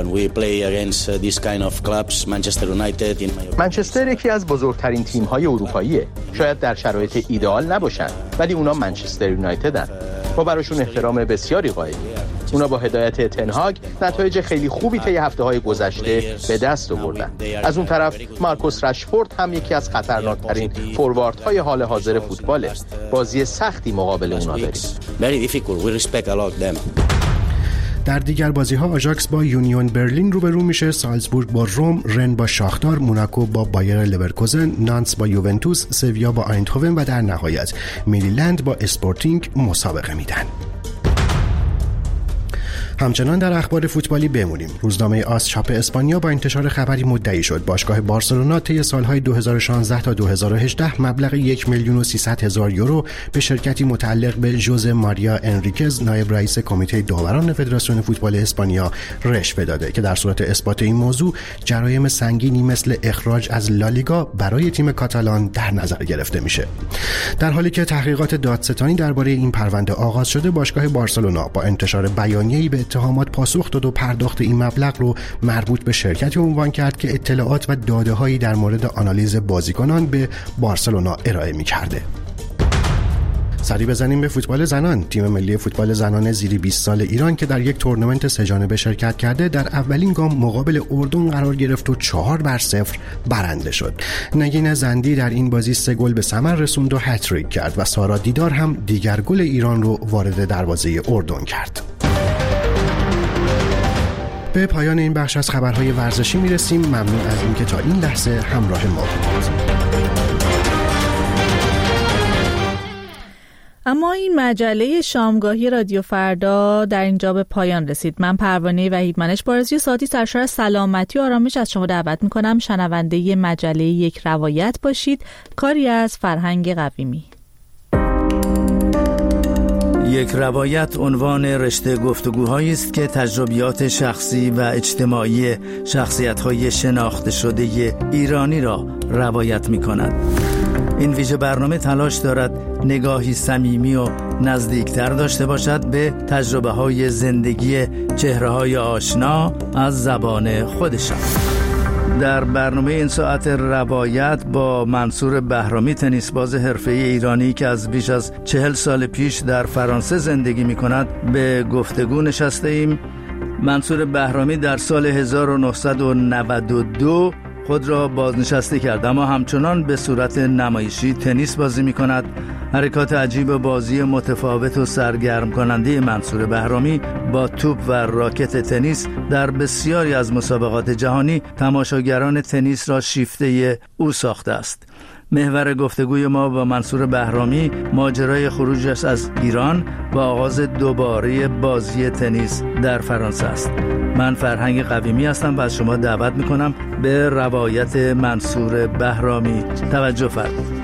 منچستر یکی از بزرگترین تیم‌های اروپاییه. شاید در شرایط ایدئال نباشن، ولی اونا منچستر یونایتدن. ما براشون احترام بسیاری قائلیم. اونا با هدایت تنهاگ نتایج خیلی خوبی طی هفته‌های گذشته به دست آوردن. از اون طرف مارکوس رشفورد هم یکی از خطرناکترین فورواردهای حال حاضر فوتباله. بازی سختی مقابل اونا داریم. در دیگر بازی‌ها آژاکس با یونیون برلین روبرو میشه، سالزبورگ با روم، رن با شاختار، موناکو با بایر لورکوزن، نانتس با یوونتوس، سویا با آیندهوون و در نهایت میریلند با اسپورتینگ مسابقه میدن. همچنان در اخبار فوتبالی بمونیم. روزنامه آس چاپ اسپانیا با انتشار خبری مدعی شد باشگاه بارسلونا طی سالهای دو هزار و شانزده تا دو هزار و هجده مبلغ یک میلیون و سیصد هزار یورو به شرکتی متعلق به ژوزه ماریا انریکز نایب رئیس کمیته داوران فدراسیون فوتبال اسپانیا رشوه داده که در صورت اثبات این موضوع جرایم سنگینی مثل اخراج از لالیگا برای تیم کاتالان در نظر گرفته میشه. در حالی که تحقیقات دادستانی درباره این پرونده آغاز شده، باشگاه بارسلونا با انتشار بیانیه‌ای به اتهامات پاسخ داد و پرداخت این مبلغ رو مربوط به شرکتی عنوان کرد که اطلاعات و داده‌هایی در مورد آنالیز بازیکنان به بارسلونا ارائه می‌کرده. سری بزنیم به فوتبال زنان. تیم ملی فوتبال زنان زیر بیست سال ایران که در یک تورنمنت سه جانبه شرکت کرده در اولین گام مقابل اردن قرار گرفت و چهار بر صفر برنده شد. نگین زندی در این بازی سه گل به ثمر رسوند و هتریک کرد و سارا دیدار هم دیگر گل ایران رو وارد دروازه اردن کرد. به پایان این بخش از خبرهای ورزشی میرسیم. ممنون از اینکه تا این لحظه همراه ما بودید. اما این مجله شامگاهی رادیو فردا در اینجا به پایان رسید. من پروانه وحیدمنش با آرزوی ساعتی سرشار سلامتی و آرامش از شما دعوت میکنم شنونده مجله یک روایت باشید، کاری از فرهنگ قویمی. یک روایت عنوان رشته گفتگوهایی است که تجربیات شخصی و اجتماعی شخصیت‌های شناخته شده ایرانی را روایت می‌کند. این ویژه برنامه تلاش دارد نگاهی صمیمی و نزدیکتر داشته باشد به تجربه‌های زندگی چهره‌های آشنا از زبان خودشان. در برنامه این ساعت روایت با منصور بهرامی، تنیس باز حرفه‌ای ایرانی که از بیش از چهل سال پیش در فرانسه زندگی می‌کند به گفتگو نشسته ایم. منصور بهرامی در سال هزار و نهصد و نود و دو خود را بازنشسته کرد، اما همچنان به صورت نمایشی تنیس بازی می‌کند. حرکات عجیب بازی متفاوت و سرگرم کننده منصور بهرامی با توپ و راکت تنیس در بسیاری از مسابقات جهانی تماشاگران تنیس را شیفته او ساخته است. محور گفتگوی ما با منصور بهرامی ماجرای خروجش از ایران و آغاز دوباره بازی تنیس در فرانسه است. من فرهنگ قویمی هستم و از شما دعوت میکنم به روایت منصور بهرامی توجه فرمایید.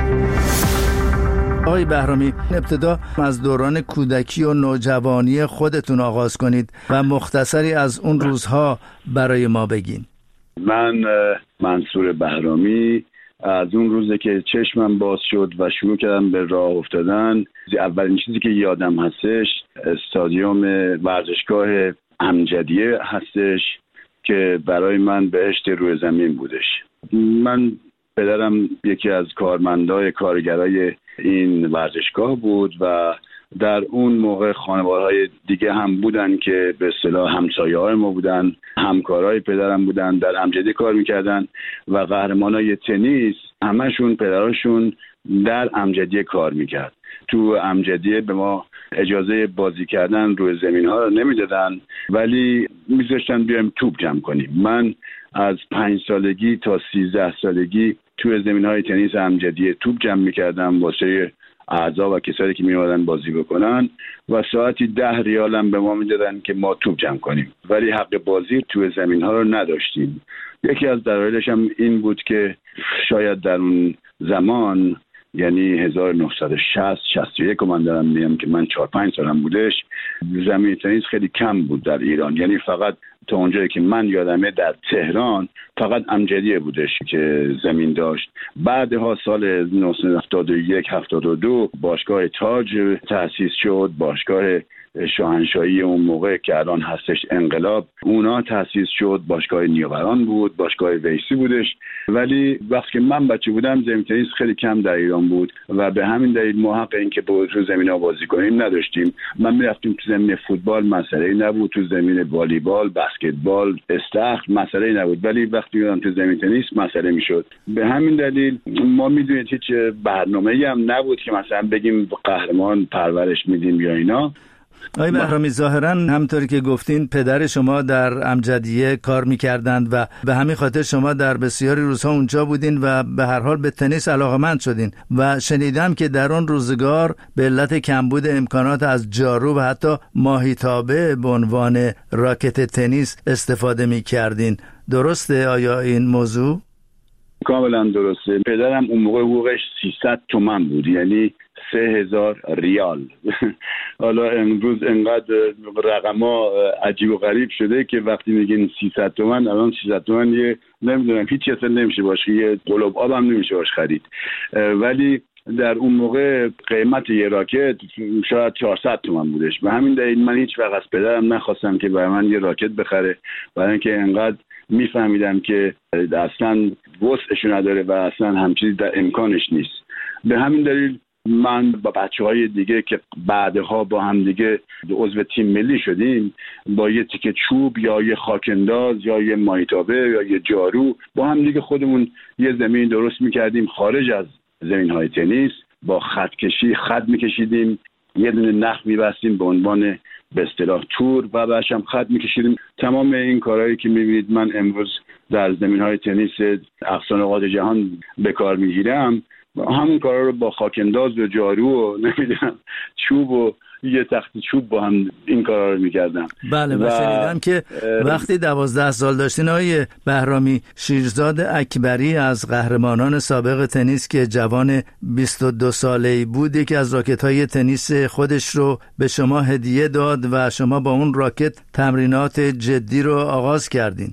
آقای بهرامی، ابتدا از دوران کودکی و نوجوانی خودتون آغاز کنید و مختصری از اون روزها برای ما بگین. من منصور بهرامی از اون روزی که چشمم باز شد و شروع کردم به راه افتادن، اولین چیزی که یادم هستش استادیوم ورزشگاه امجدیه هستش که برای من بهشت روی زمین بودش. من پدرم یکی از کارمندای کارگرای این ورزشگاه بود و در اون موقع خانواده‌های دیگه هم بودن که به اصطلاح همسایه‌های ما بودن، همکارای پدرم بودن، در امجدیه کار میکردن و قهرمانای تنیس همشون پدراشون در امجدیه کار میکرد. تو امجدیه به ما اجازه بازی کردن روی زمین ها رو نمیدادن، ولی میذاشتن بیایم توپ جمع کنیم. من از پنج سالگی تا سیزده سالگی توی زمین های تنیس امجدیه توپ جمع میکردم واسه اعضا و کسایی که میومدن بازی بکنن و ساعتی ده ریالم به ما میدادن که ما توپ جمع کنیم، ولی حق بازی توی زمین ها رو نداشتیم. یکی از دلایلش هم این بود که شاید در اون زمان، یعنی هزار و نهصد و شصت شصت و یک من دارم میگم که من چهار پنج سالم بودش، زمین تنیس خیلی کم بود در ایران. یعنی فقط تا اونجایی که من یادمه در تهران فقط امجدیه بودش که زمین داشت. بعدها سال هزار و نهصد و هفتاد و یک هفتاد و دو باشگاه تاج تأسیس شد، باشگاه شاهنشاهی اون موقع که الان هستش انقلاب، اونا تأسیس شد. باشگاه نیاوران بود، باشگاه ویسی بودش، ولی وقتی که من بچه بودم زمین تنیس خیلی کم در ایران بود و به همین دلیل ما حق این که با تو زمین‌ها بازی کنیم نداشتیم. من میرفتیم تو زمین فوتبال، مسئله نبود، تو زمین والیبال، بسکتبال، استخر مسئله نبود، ولی وقتی میرفتم تو زمین تنیس مسئله میشد. به همین دلیل ما میدونید هیچ برنامه‌ای هم نبود که مثلا بگیم قهرمان پرورش میدیم یا اینا. آقای بهرامی، ظاهراً همطوری که گفتین پدر شما در امجدیه کار می‌کردند و به همین خاطر شما در بسیاری روزها اونجا بودین و به هر حال به تنیس علاقه‌مند شدین و شنیدم که در اون روزگار به علت کمبود امکانات از جارو و حتی ماهیتابه به عنوان راکت تنیس استفاده می‌کردین. درسته آیا این موضوع؟ کاملا درسته. پدرم اون موقع حقوقش سیصد تومان بود، یعنی سه هزار ریال. حالا امروز انقدر رقما عجیب و غریب شده که وقتی میگین سیصد تومان، الان سیصد تومان یه نمیدونم هیچ چیزی نمیشه باشه، یه قلوب آب هم نمیشه باشه خرید. ولی در اون موقع قیمت یه راکت شاید چهارصد تومان بودش. به همین دلیل من هیچ وقت از پدرم نخواستم که برای من یه راکت بخره، برای اینکه انقدر میفهمیدم که اصلا وسعش نداره و اصلا همچیزی در امکانش نیست. به همین دلیل من با بچه‌های دیگه که بعدها با هم دیگه عضو تیم ملی شدیم، با یه تیکه چوب یا یه خاکنداز یا یه مایتابه یا یه جارو با هم دیگه خودمون یه زمین درست میکردیم خارج از زمین‌های تنیس، با خط کشی خط میکشیدیم، یه دونه نخ میبستیم به عنوان به اصطلاح تور و بعدش هم خط میکشیدیم. تمام این کارهایی که میبینید من امروز در زمین‌های تنیس اقصا نقاط جهان به کار میگیرم، همون کارا رو با خاکنداز و جارو و نمیدونم چوب و یه تخت چوب با هم این کارا رو میکردم. بله و شنیدم که وقتی دوازده سال داشتین آقای بهرامی، شیرزاد اکبری از قهرمانان سابق تنیس که جوان بیست و دو ساله‌ای بود، یکی از راکت‌های تنیس خودش رو به شما هدیه داد و شما با اون راکت تمرینات جدی رو آغاز کردین.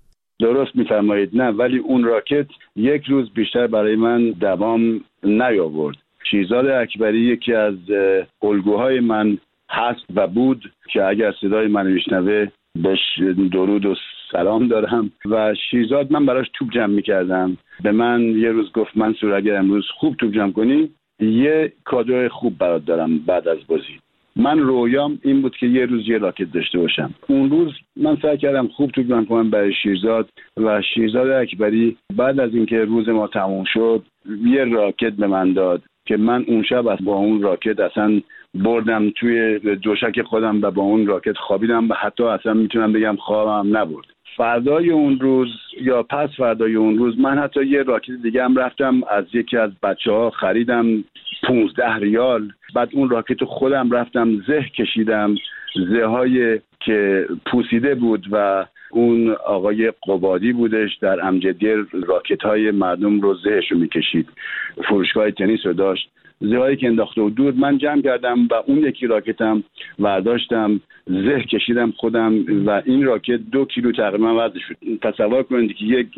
درست میفرمایید. نه، ولی اون راکت یک روز بیشتر برای من دوام نیاورد. شیرزاد اکبری یکی از الگوهای من هست و بود که اگر صدای من میشنوه بهش درود و سلام دارم. و شیرزاد من براش توپ جمع میکردم. به من یه روز گفت منصور اگر امروز خوب توپ جمع کنی یه کادو خوب برات دارم بعد از بازی. من رویام این بود که یه روز یه راکت داشته باشم. اون روز من سعی کردم خوب توپ جمع کنم برای شیرزاد و شیرزاد اکبری بعد از اینکه روز ما تموم شد یه راکت به من داد که من اون شب با اون راکت اصلا بردم توی دوشک خودم و با اون راکت خوابیدم و حتی اصلا میتونم بگم خوابم نبرد. فردای اون روز یا پس فردای اون روز من حتی یه راکت دیگه هم رفتم از یکی از بچه ها خریدم پونزده ریال. بعد اون راکت خودم رفتم زه کشیدم، زه های که پوسیده بود و اون آقای قبادی بودش در امجدیه راکت های مردم رو زهشو میکشید، فروشگاه تنیس رو داشت، زهایی که انداخته و دور من جمع کردم و اون یکی راکتم برداشتم زه کشیدم خودم و این راکت دو کیلو تقریبا وزن شد. تصور کنید که یک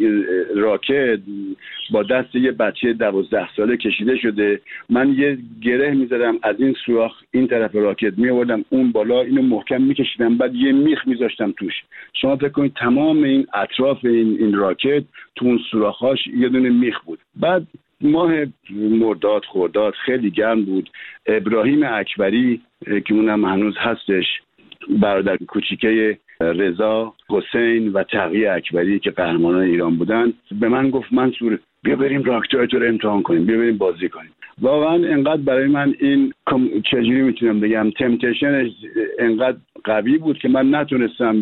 راکت با دست یه بچه دوازده ساله کشیده شده، من یه گره میزدم از این سوراخ این طرف راکت میآوردم اون بالا اینو محکم میکشیدم، بعد یه میخ میذاشتم توش. شما فکر کنید تمام این اطراف این این راکت تو اون سوراخاش یه دونه میخ بود. بعد ماه مرداد خرداد خیلی گرم بود. ابراهیم اکبری که اونم هنوز هستش، برادر کوچیکه رضا، حسین و تقی اکبری که قهرمانان ایران بودن، به من گفت منصور بیا بریم راکتور تو رو امتحان کنیم، بیا بریم بازی کنیم. واقعا انقدر برای من این چجوری میتونم بگم تمپتیشن انقدر قوی بود که من نتونستم،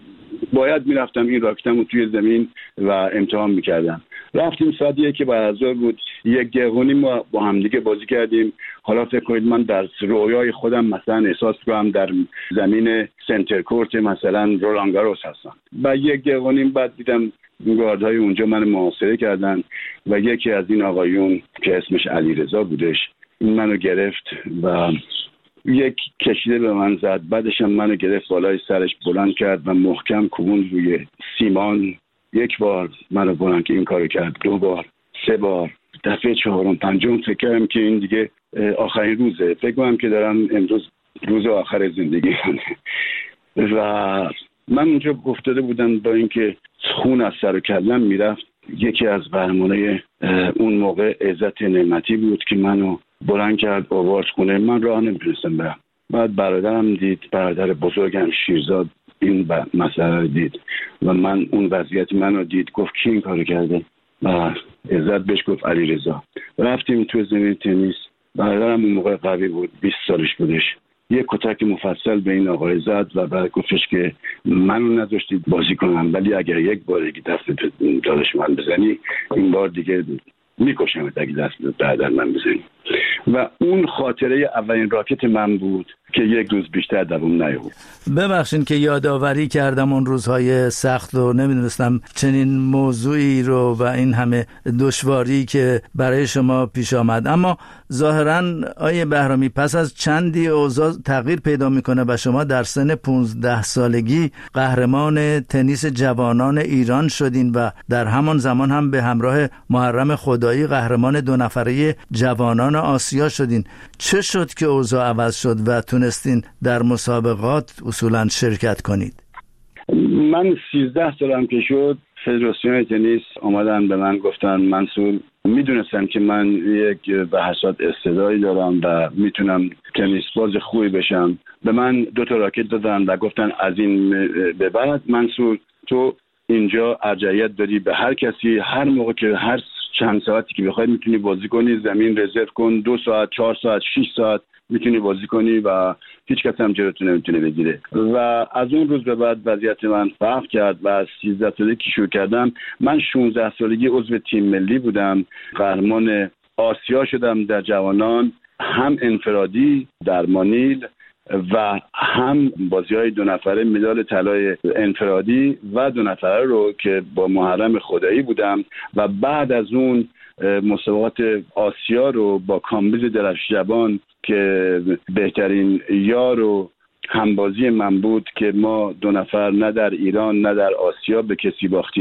باید میرفتم این راکتم رو توی زمین و امتحان میکردم. رفتیم ساعت یک بعد از ظهر بود، یک دقیقه ما با هم دیگه بازی کردیم. حالا فکر کنید من در رویای خودم مثلا احساس کنم در زمین سنتر کورت مثلا رولان گاروس هستم و یک دقیقه بعد دیدم گاردهای اونجا من محاصره کردن و یکی از این آقایون که اسمش علیرضا بودش این منو گرفت و یک کشیده به من زد. بعدش هم منو گرفت بالای سرش بلند کرد و محکم کوبون روی سیمان. یک بار منو بلند که این کارو کرد، دو بار، سه بار، دفعه چهارم پنجم فکر کردم که این دیگه آخرین روزه، فکر کنم که دارم امروز روز آخر زندگی و من اونجا افتاده بودم با اینکه خون از سر و کلم میرفت. یکی از قهرمانای اون موقع عزت نعمتی بود که منو بلند کرد آورد خونه. من راه نمیتونستم برم. بعد برادرم دید، برادر بزرگم شیرزاد این مسئله رو دید و من اون وضعیت منو دید، گفت کی این کارو کرده و عزت بهش گفت علیرضا. رفتیم تو زمین تنیس. برادرم اون موقع قوی بود، بیست سالش بودش. یک کتک مفصل به این آقای زد و بعد گفتش که منو نذاشتید بازی کنم، ولی اگر یک بار دیگه دست داداش من بزنی این بار دیگه میکشم اگه دست بعد من بزنی. و اون خاطره اولین راکت من بود که یک روز بیشتر دوام نیاورد. ببخشید که یادآوری کردم اون روزهای سخت و نمیدونستم چنین موضوعی رو و این همه دشواری که برای شما پیش آمد. اما ظاهراً آیه بهرامی پس از چندی اوضاع تغییر پیدا میکنه و شما در سن پونزده سالگی قهرمان تنیس جوانان ایران شدین و در همان زمان هم به همراه محرم خدایی قهرمان دو نفره جوانان آسیا شدین. چه شد که اوضاع عوض شد و تونستین در مسابقات اصولاً شرکت کنید؟ من سیزده سالم که شد فدراسیون تنیس آمدن به من گفتن منصور، میدونستم که من یک به حساب استعدادی دارم و میتونم تنیس باز خوبی بشم. به من دو تا راکت دادن و گفتن از این به بعد منصور تو اینجا ارجحیت داری به هر کسی، هر موقع که هر چند ساعتی که بخوای میتونی بازی کنی، زمین رزرو کن، دو ساعت، چهار ساعت، شش ساعت میتونی بازی کنی و هیچ کس هم جلوتو نمیتونه بگیره. و از اون روز به بعد وضعیت من فرق کرد و از سیزده سالگی که شروع کردم، من شانزده سالگی عضو تیم ملی بودم، قهرمان آسیا شدم در جوانان، هم انفرادی در مانیل و هم بازی‌های دو نفره مدال طلای انفرادی و دو نفره رو که با محرم خدایی بودم و بعد از اون مسابقات آسیا رو با کامبیز درفشجوان که بهترین یار و همبازی من بود که ما دو نفر نه در ایران نه در آسیا به کسی باختیم.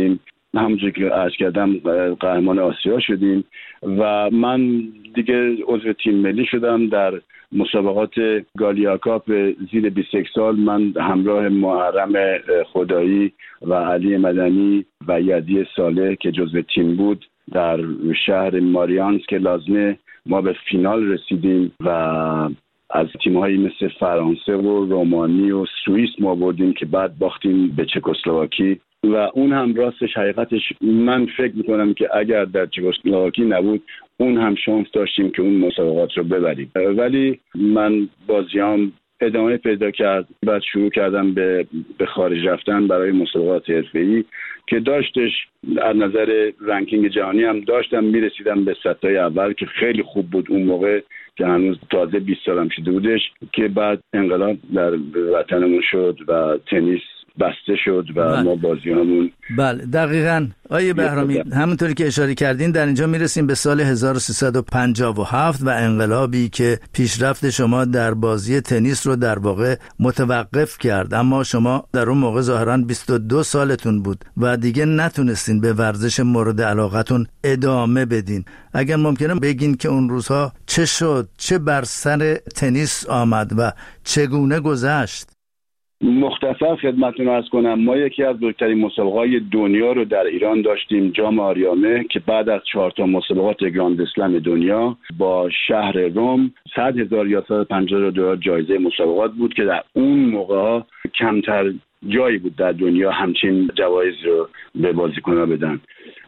همونجوری که عرض کردم قهرمان آسیا شدیم و من دیگه عضو تیم ملی شدم. در مسابقات گالیا کاپ زیر بیست و یک سال من همراه محرم خدایی و علی مدنی و یدی صالح که جزو تیم بود در شهر ماریانسک لازمه ما به فینال رسیدیم و از تیم‌هایی مثل فرانسه و رومانی و سوئیس ما بردیم که بعد باختیم به چکسلواکی و اون هم راستش حقیقتش من فکر میکنم که اگر در چکسلواکی نبود اون هم شانس داشتیم که اون مسابقات رو ببریم. ولی من بازیام ادامه پیدا کرد، بعد شروع کردم به به خارج رفتن برای مسابقات حرفه‌ای که داشتش از نظر رنکینگ جهانی هم داشتم میرسیدم به ستای اول که خیلی خوب بود اون موقع که هنوز تازه بیست سالم شده بودش که بعد انقلاب در وطنمون شد و تنیس بسته شد و بله. ما بازیامون بله دقیقاً آیه بهرامی همونطوری که اشاره کردین در اینجا میرسیم به سال هزار و سیصد و پنجاه و هفت و انقلابی که پیشرفت شما در بازی تنیس رو در واقع متوقف کرد، اما شما در اون موقع ظاهراً بیست و دو سالتون بود و دیگه نتونستین به ورزش مورد علاقتون ادامه بدین. اگر ممکنه بگین که اون روزها چه شد، چه بر سر تنیس آمد و چگونه گذشت؟ مختصر خدمتتون عرض کنم ما یکی از بزرگترین مسابقات دنیا رو در ایران داشتیم، جام آریامه، که بعد از چهار تا مسابقات گراند اسلم دنیا با شهر روم صد هزار یا صد و پنجاه دلار جایزه مسابقات بود که در اون موقع کمتر جایی بود در دنیا همچین جوایز رو به بازیکن‌ها بدن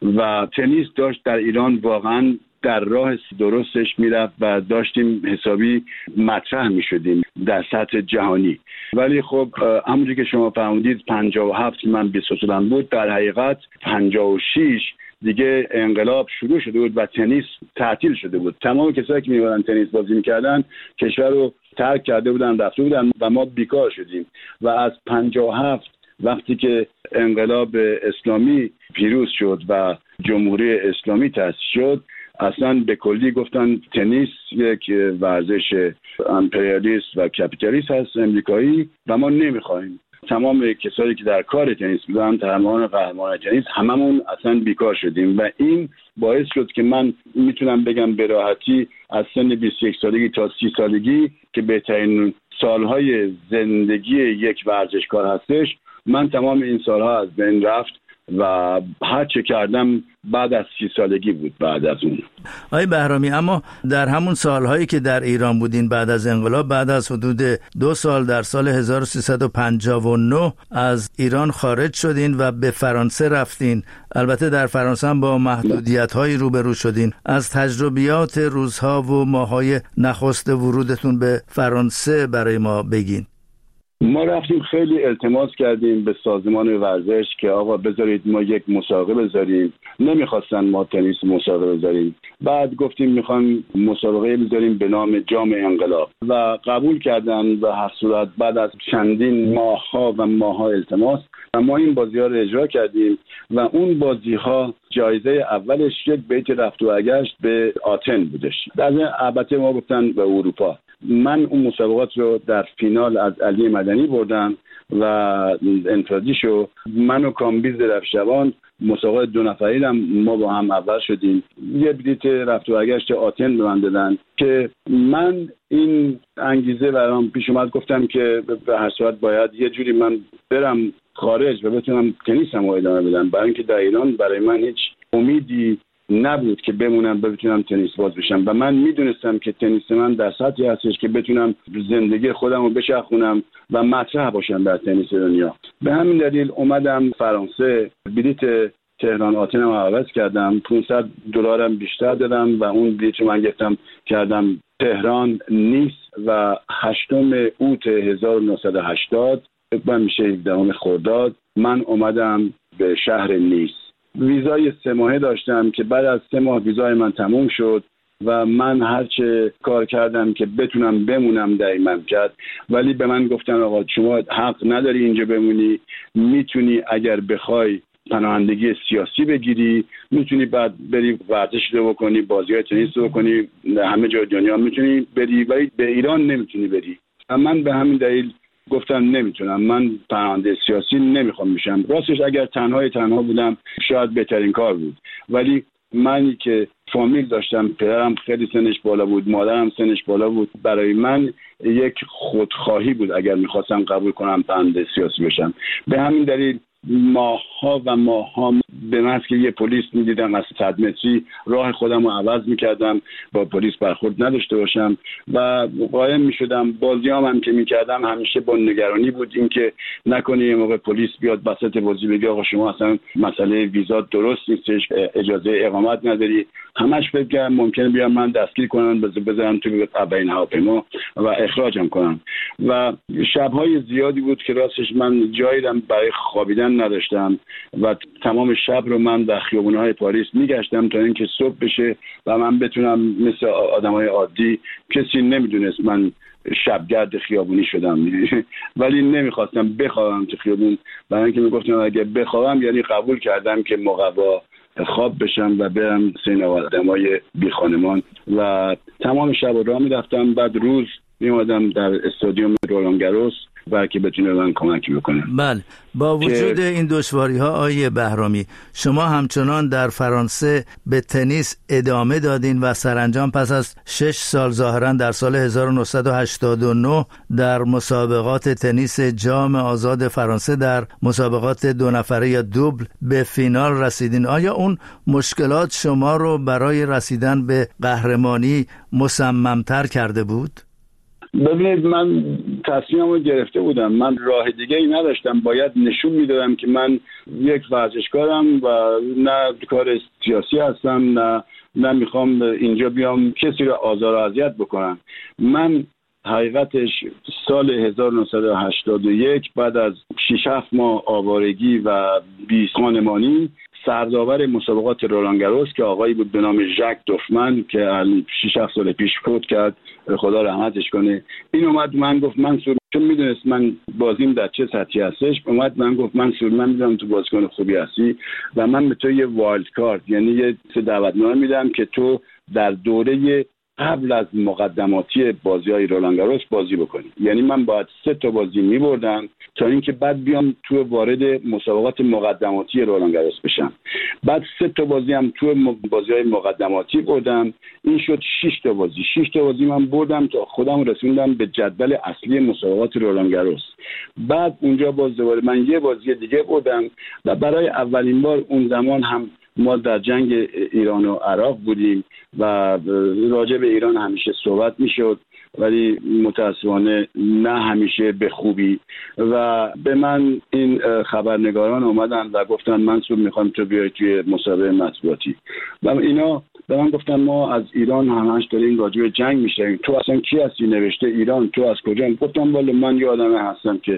و تنیس داشت در ایران واقعاً در راه درستش میرفت و داشتیم حسابی مطرح میشدیم در سطح جهانی. ولی خب همونجوری که شما فرمودید پنجاه و هفت من بیست سالم بود، در حقیقت پنجاه و شش دیگه انقلاب شروع شده بود و تنیس تعطیل شده بود. تمام کسایی که می‌اومدن تنیس بازی می‌کردن کشور رو ترک کرده بودن، رفته بودن و ما بیکار شدیم و از پنجاه و هفت وقتی که انقلاب اسلامی پیروز شد و جمهوری اسلامی تأسیس شد اصلا به کلی گفتن تنیس یک ورزش امپریالیست و کپیتالیست هست امریکایی و ما نمیخوایم. تمام کسایی که در کار تنیس بودن، تمام قهرمان تنیس، هممون اصلا بیکار شدیم و این باعث شد که من میتونم بگم به راحتی از سن بیست و یک سالگی تا سی سالگی که بهترین سالهای زندگی یک ورزشکار هستش، من تمام این سالها از بین رفت و هر چه کردم بعد از سی سالگی بود. بعد از اون آقای بهرامی، اما در همون سالهایی که در ایران بودین بعد از انقلاب، بعد از حدود دو سال در سال هزار و سیصد و پنجاه و نه از ایران خارج شدین و به فرانسه رفتین. البته در فرانسه هم با محدودیت‌هایی روبرو شدین. از تجربیات روزها و ماهای نخست ورودتون به فرانسه برای ما بگین. ما رفتیم خیلی التماس کردیم به سازمان ورزش که آقا بذارید ما یک مسابقه بذاریم. نمیخواستن ما تنیس مسابقه بذاریم. بعد گفتیم میخوان مسابقه بذاریم به نام جام انقلاب و قبول کردن و هر صورت بعد از چندین ماه‌ها و ماه‌ها التماس و ما این بازی‌ها رو اجرا کردیم و اون بازی‌ها جایزه اولش یک بیت رفت و برگشت به آتن بودش. در البته ما گفتن به اروپا. من اون مسابقات رو در فینال از علی مدنی بردم و انفرادی شو من و کامبیز درفشوان مسابقات دو نفری هم ما با هم اول شدیم. یه بلیت رفت و برگشت آتن به من دادن که من این انگیزه برام پیش اومد، گفتم که به هر صورت باید یه جوری من برم خارج و بتونم تنیسم رو ادامه بدم، برای اینکه در ایران برای من هیچ امیدی نبود که بمونم بتونم تنیس باز بشم و من میدونستم که تنیس من در سطحی هستش که بتونم زندگی خودم رو بچرخونم و مطرح باشم در تنیس دنیا. به همین دلیل اومدم فرانسه، بلیت تهران آتن رو عوض کردم، پانصد دلارم بیشتر دادم و اون بلیت رو من گرفتم کردم تهران نیس و هشتم اوت هزار و نهصد و هشتاد من میشه هفدهم خرداد من اومدم به شهر نیس. ویزای سه ماهه داشتم که بعد از سه ماه ویزای من تموم شد و من هرچه کار کردم که بتونم بمونم در این مملکت، ولی به من گفتن آقا شما حق نداری اینجا بمونی، میتونی اگر بخوای پناهندگی سیاسی بگیری، میتونی بعد بری ورزش رو بکنی، بازی‌های تنیس رو بکنی، همه جای دنیا میتونی بری ولی به ایران نمیتونی بری. و من به همین دلیل گفتم نمیتونم، من پرونده سیاسی نمیخوام میشم. راستش اگر تنهای تنها بودم شاید بهترین کار بود، ولی منی که فامیل داشتم، پدرم خیلی سنش بالا بود، مادرم سنش بالا بود، برای من یک خودخواهی بود اگر میخواستم قبول کنم پرونده سیاسی بشم. به همین دلیل ماها و ماها به محض که یه پلیس میدیدم از صد متری راه خودم رو عوض میکردم با پلیس برخورد نداشته باشم و قایم میشدم. بازیام هم که میکردم همیشه با نگرانی بود اینکه نکنه یه موقع پلیس بیاد وسط بازی بگه آقا شما اصلا مسئله ویزا درست نیستش، اجازه اقامت نداری. همش فکر کردم ممکنه بیام من دستگیر کنن، بذارم تو اولین هواپیما و اخراجم کنن. و شب‌های زیادی بود که راستش من جایی برای خوابیدن نداشتم و تمام شب رو من در خیابون‌های پاریس میگشتم تا اینکه صبح بشه و من بتونم مثل آدمای عادی، کسی نمیدونست من شبگرد خیابونی شدم ولی نمیخواستم بخوابم تو خیابون، برای اینکه میگفتم اگه بخوابم یعنی قبول کردم که مقوا خواب بشم و برم سین آدمای بی خانمان و تمام شب رو راه میرفتم. بعد روز میومدم در استادیوم رولان گاروس و که بتونه من کمکی بکنه. بله، با وجود که... این دشواری ها آیه بهرامی، شما همچنان در فرانسه به تنیس ادامه دادین و سرانجام پس از شش سال ظاهرا در سال هزار و نهصد و هشتاد و نه در مسابقات تنیس جام آزاد فرانسه در مسابقات دو نفره یا دوبل به فینال رسیدین. آیا اون مشکلات شما رو برای رسیدن به قهرمانی مصممتر کرده بود؟ ببینید، من تصمیمم رو گرفته بودم، من راه دیگه ای نداشتم، باید نشون میدادم که من یک ورزشکارم و نه کار سیاسی هستم، نه نه میخوام اینجا بیام کسی رو آزار و اذیت بکنم. من حقیقتش سال هزار و نهصد و هشتاد و یک بعد از شش هفت ماه آوارگی و بی خانمانی سردآور مسابقات رولان گاروس که آقایی بود به نام ژاک دوفمن که شش هفت سال پیش فوت کرد، خدا رحمتش کنه، این اومد من گفت منصور، چون میدونست من بازیم در چه سطحی هستش، اومد من گفت منصور من میدونم تو بازیکن خوبی هستی و من به تو یه وایلد کارت، یعنی یه دعوتنامه میدم که تو در دوره قبل از مقدماتی بازی‌های رولان گاروس بازی بکنی. یعنی من باید سه تا بازی می‌بردم تا اینکه بعد بیام تو وارد مسابقات مقدماتی رولان گاروس بشم. بعد سه تا بازی هم تو بازی‌های مقدماتی بردم، این شد شش تا بازی. شش تا بازی من بردم تا خودم رسوندم به جدول اصلی مسابقات رولان گاروس. بعد اونجا باز دوباره من یه بازی دیگه بردم و برای اولین بار اون زمان هم ما در جنگ ایران و عراق بودیم و راجع به ایران همیشه صحبت میشد ولی متاسفانه نه همیشه به خوبی و به من این خبرنگاران اومدن و گفتن منصور میخوام تو بیای توی مسابقه مطبوعاتی و اینا به من گفتن ما از ایران همش داریم راجع به جنگ میشنویم، تو اصلا کی هستی؟ نوشته ایران، تو از کجا؟ گفتم والا من یه آدمی هستم که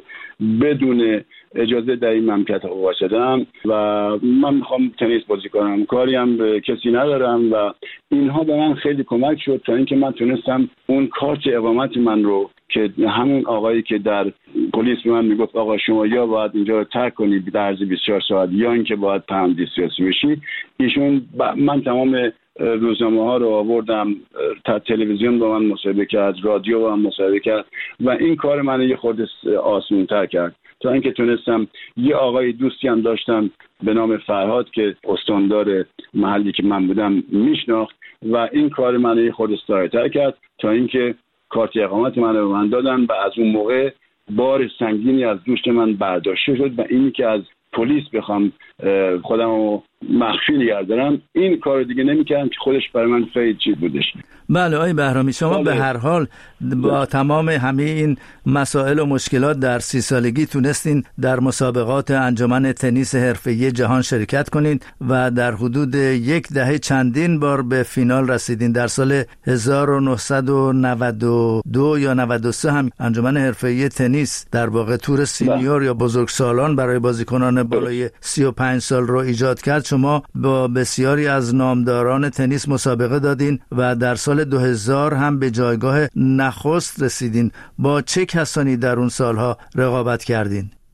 بدون اجازه در این مملکت واسدم و من میخوام تنیس بازی کنم، کاری هم به کسی ندارم و اینها به من خیلی کمک شد تا اینکه من تونستم اون کارت اقامت من رو که همون آقایی که در پلیس به من میگفت آقا شما یا باید اینجا رو ترک کنی در عرض بیست و چهار ساعت یا اینکه باید پرونده سیاسی بشی، ایشون من تمام روزنامه ها رو آوردم، تا تلویزیون با من مصاحبه کرد، رادیو با من مصاحبه کرد و این کار من یه خورده آسون تر کرد تا اینکه تونستم. یه آقای دوستی هم داشتم به نام فرهاد که استاندار محلی که من بودم میشناخت و این کار من یه خورده ساده‌تر کرد تا اینکه کارت اقامت من رو به من دادن و از اون موقع بار سنگینی از دوش من برداشته شد و اینی که از پلیس بخوام خودم رو مخفی نگه دارم این کار دیگه نمی‌کردم که خودش برای من خیلی چیز بودش. بله آقای بهرامی، شما بله. به هر حال با بله. تمام همه این مسائل و مشکلات در سی سالگی تونستین در مسابقات انجمن تنیس حرفه‌ای جهان شرکت کنین و در حدود یک دهه چندین بار به فینال رسیدین. در سال هزار و نهصد و نود و دو یا نود و سه هم انجمن حرفه‌ای تنیس در واقع تور سینیور بله. یا بزرگسالان برای بازیکنان بالای سی و پنج سال رو ایجاد کرد. شما با بسیاری از نامداران تنیس مسابقه دادین و در سال دو هزار هم به جایگاه نخست رسیدین. با چه کسانی در اون سالها رقابت کردین؟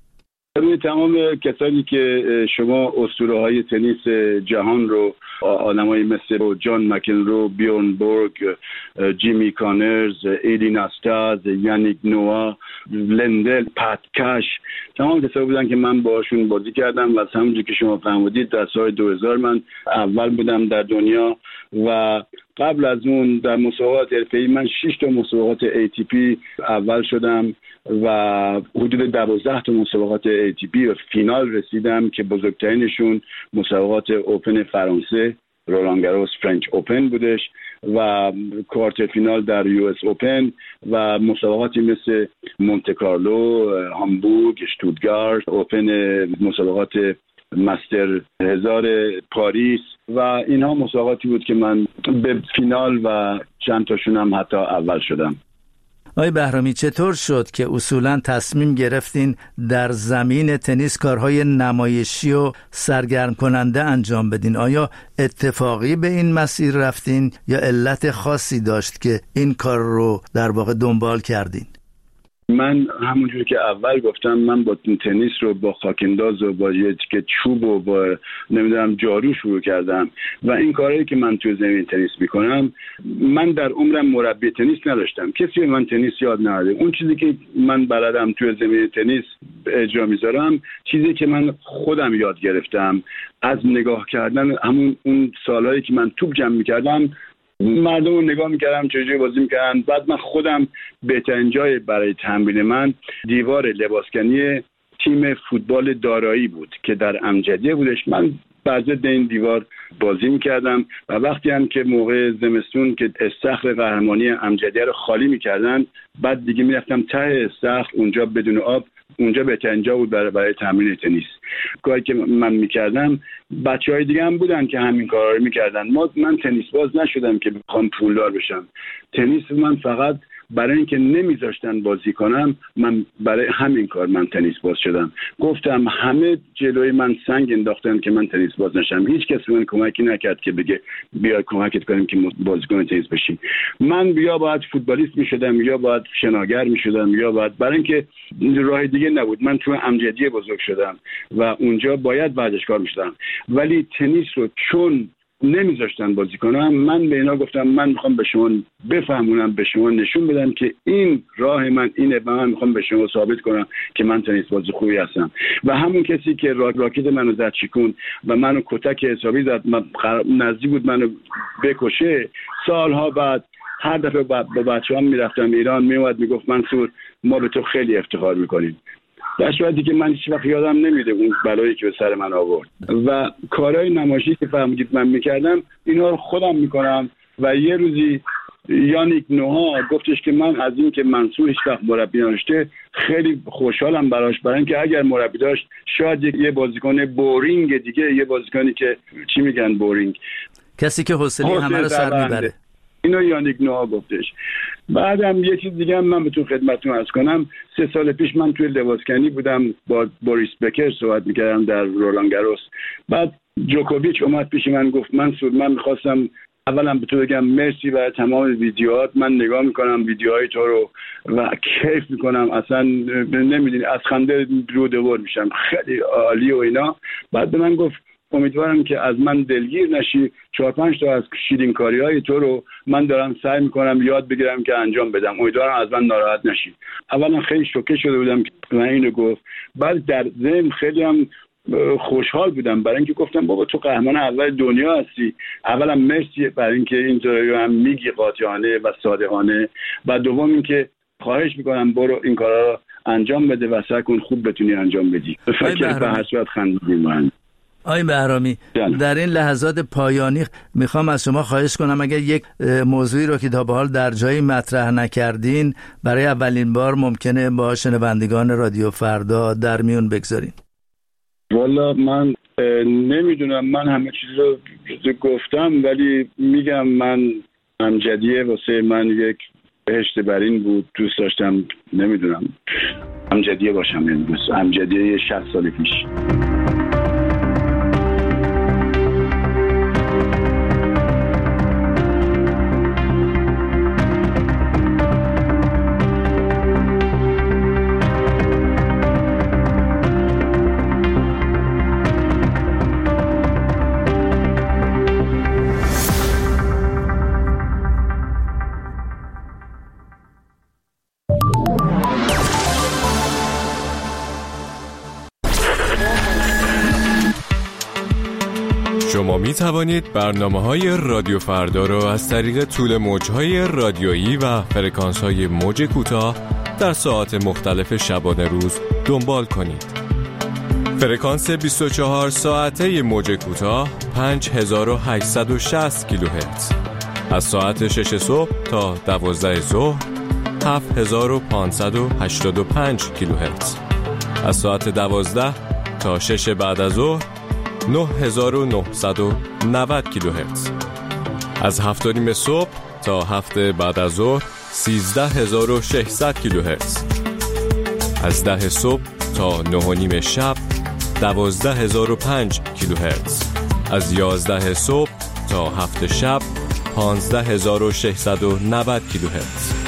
برای تمام کسانی که شما اسطوره‌های تنیس جهان رو، آدمایی مثل جان مکنرو، بیورن بورگ، جیمی کانرز، ایدی ناستاز، یانیک نوآ، لندل، پت کش، تمام کسایی بودن که من باشون بازی کردم و همونجوری که شما فهمیدید در سال دو هزار من اول بودم در دنیا و قبل از اون در مسابقات حرفه‌ای من شش تا مسابقات ای تی پی اول شدم و حدود دوازده تا مسابقات ای تی پی و فینال رسیدم که بزرگترینشون مسابقات اوپن فرانسه، رولان گاروس فرنچ اوپن بودش و کوارتر فینال در یو اس اوپن و مسابقاتی مثل مونته کارلو، هامبورگ، اشتوتگارت، اوپن، مسابقات مستر هزار پاریس و اینها مسابقاتی بود که من به فینال و چند تاشون هم حتی اول شدم. آقای بهرامی، چطور شد که اصولاً تصمیم گرفتین در زمین تنیس کارهای نمایشی و سرگرم کننده انجام بدین؟ آیا اتفاقی به این مسیر رفتین یا علت خاصی داشت که این کار رو در واقع دنبال کردین؟ من همونجوری که اول گفتم من با تنیس رو با خاکنداز و با یه تیکه چوب و با نمیدونم جارو شروع کردم و این کارهایی که من توی زمین تنیس میکنم، من در عمرم مربی تنیس نداشتم، کسی من تنیس یاد نداده. اون چیزی که من بلدم توی زمین تنیس اجرا میذارم چیزی که من خودم یاد گرفتم از نگاه کردن همون اون سالهایی که من توپ جمع میکردم، مردم رو نگاه میکردم چجوری بازی میکردن. بعد من خودم بهترین جای برای تمرین من دیوار لباسکنی تیم فوتبال دارایی بود که در امجدیه بودش. من بر ضد این دیوار بازی میکردم و وقتی هم که موقع زمستون که استخر قهرمانی امجدیه رو خالی میکردن، بعد دیگه میرفتم ته استخر، اونجا بدون آب، اونجا بهترین جا بود برای, برای تمرین تنیس. کاری که من میکردم بچهای دیگه هم بودن که همین کارا رو میکردن. ما من تنیس باز نشدم که بخوام پولدار بشم. تنیس من فقط برای اینکه نمیذاشتن بازی کنم، من برای همین کار من تنیس باز شدم. گفتم همه جلوی من سنگ انداختن که من تنیس باز نشم. هیچ کس من کمکی نکرد که بگه بیا کمکت کنیم که بازیکن تنیس بشی. من یا باید فوتبالیست میشدم یا باید شناگر میشدم یا باید، برای اینکه راه دیگه نبود. من تو امجدیه بزرگ شدم و اونجا باید ورزشکار میشدم، ولی تنیس رو چون نمیذاشتن بازی کنم، من به اینا گفتم من میخوام به شما بفهمونم، به شما نشون بدم که این راه من اینه و من میخوام به شما ثابت کنم که من تنیس بازی خوبی هستم. و همون کسی که راکت منو زد چیکون و منو کتک حسابی زد، من نزدیک بود منو بکشه، سالها بعد هر دفعه با بچه‌ام میرفتم ایران میومد میگفت منصور ما به تو خیلی افتخار میکنیم. در صورتی که من هیچ وقت یادم نمیده اون بلایی که به سر من آورد و کارهای نمایشی که فهمیدید من میکردم اینا رو خودم میکنم. و یه روزی یانیک نوآ گفتش که من از این که منصور هیچ وقت مربی نداشته خیلی خوشحالم براش، برای اینکه اگر مربی داشت شاید یه بازیکن بورینگ دیگه، یه بازیکنی که چی میگن بورینگ، کسی که حوصله همه رو سر میبره. اینو یانیک نوآ گفتش. بعدم یه چیز دیگه هم من بهتون خدمتتون عرض کنم. سه سال پیش من توی لباسکنی بودم با بوریس بکر صحبت میکردم در رولان گاروس. بعد جوکوویچ اومد پیش من گفت منصور من میخواستم اولا به تو بگم مرسی برای تمام ویدیوهات، من نگاه میکنم ویدیوهای تو رو و کیف میکنم، اصلا نمیدونی از خنده رو دور میشم، خیلی عالی و اینا. بعد به من گفت امیدوارم که از من دلگیر نشی، چهار پنج تا از شیرینکاری های تو رو من دارم سعی میکنم یاد بگیرم که انجام بدم، امیدوارم از من ناراحت نشی. اولا خیلی شوکه شده بودم که من اینو گفت، بعد در ذهن خیلی هم خوشحال بودم برای اینکه گفتم بابا تو قهرمان اول دنیا هستی. اولا مرسی برای اینکه اینطوری هم میگی قاطعانه و صادقانه، و دوم اینکه خواهش میکنم برو این کارا رو انجام بده و سعی کن خوب بتونی انجام بدی. فکر به هر صورت خندیدیم من. آقای بهرامی، در این لحظات پایانی میخوام از شما خواهش کنم اگر یک موضوعی رو که تا به حال در جایی مطرح نکردین برای اولین بار ممکنه با شنوندگان رادیو فردا در میون بگذارین. والا من نمیدونم، من همه چیز رو گفتم، ولی میگم من امجدیه واسه من یک بهشت برین بود. دوست داشتم نمیدونم امجدیه باشم امروز، امجدیه شصت سال پیش. می توانید برنامه‌های رادیو فردا را از طریق طول موج‌های رادیویی و فرکانس‌های موج کوتاه در ساعات مختلف شبانه روز دنبال کنید. فرکانس بیست و چهار ساعته موج کوتاه پنج هزار و هشتصد و شصت کیلوهرتز، از ساعت شش صبح تا دوازده ظهر هفت هزار و پانصد و هشتاد و پنج کیلوهرتز، از ساعت دوازده تا شش بعد از ظهر نه هزار و نهصد و نود کیلوهرتز، از هفت و نیم صبح تا هفت بعد از ظهر سیزده هزار و ششصد کیلوهرتز، از ده صبح تا نه و نیم شب دوازده هزار و پنج کیلوهرتز، از یازده صبح تا هفت شب پانزده هزار و ششصد و نود کیلوهرتز.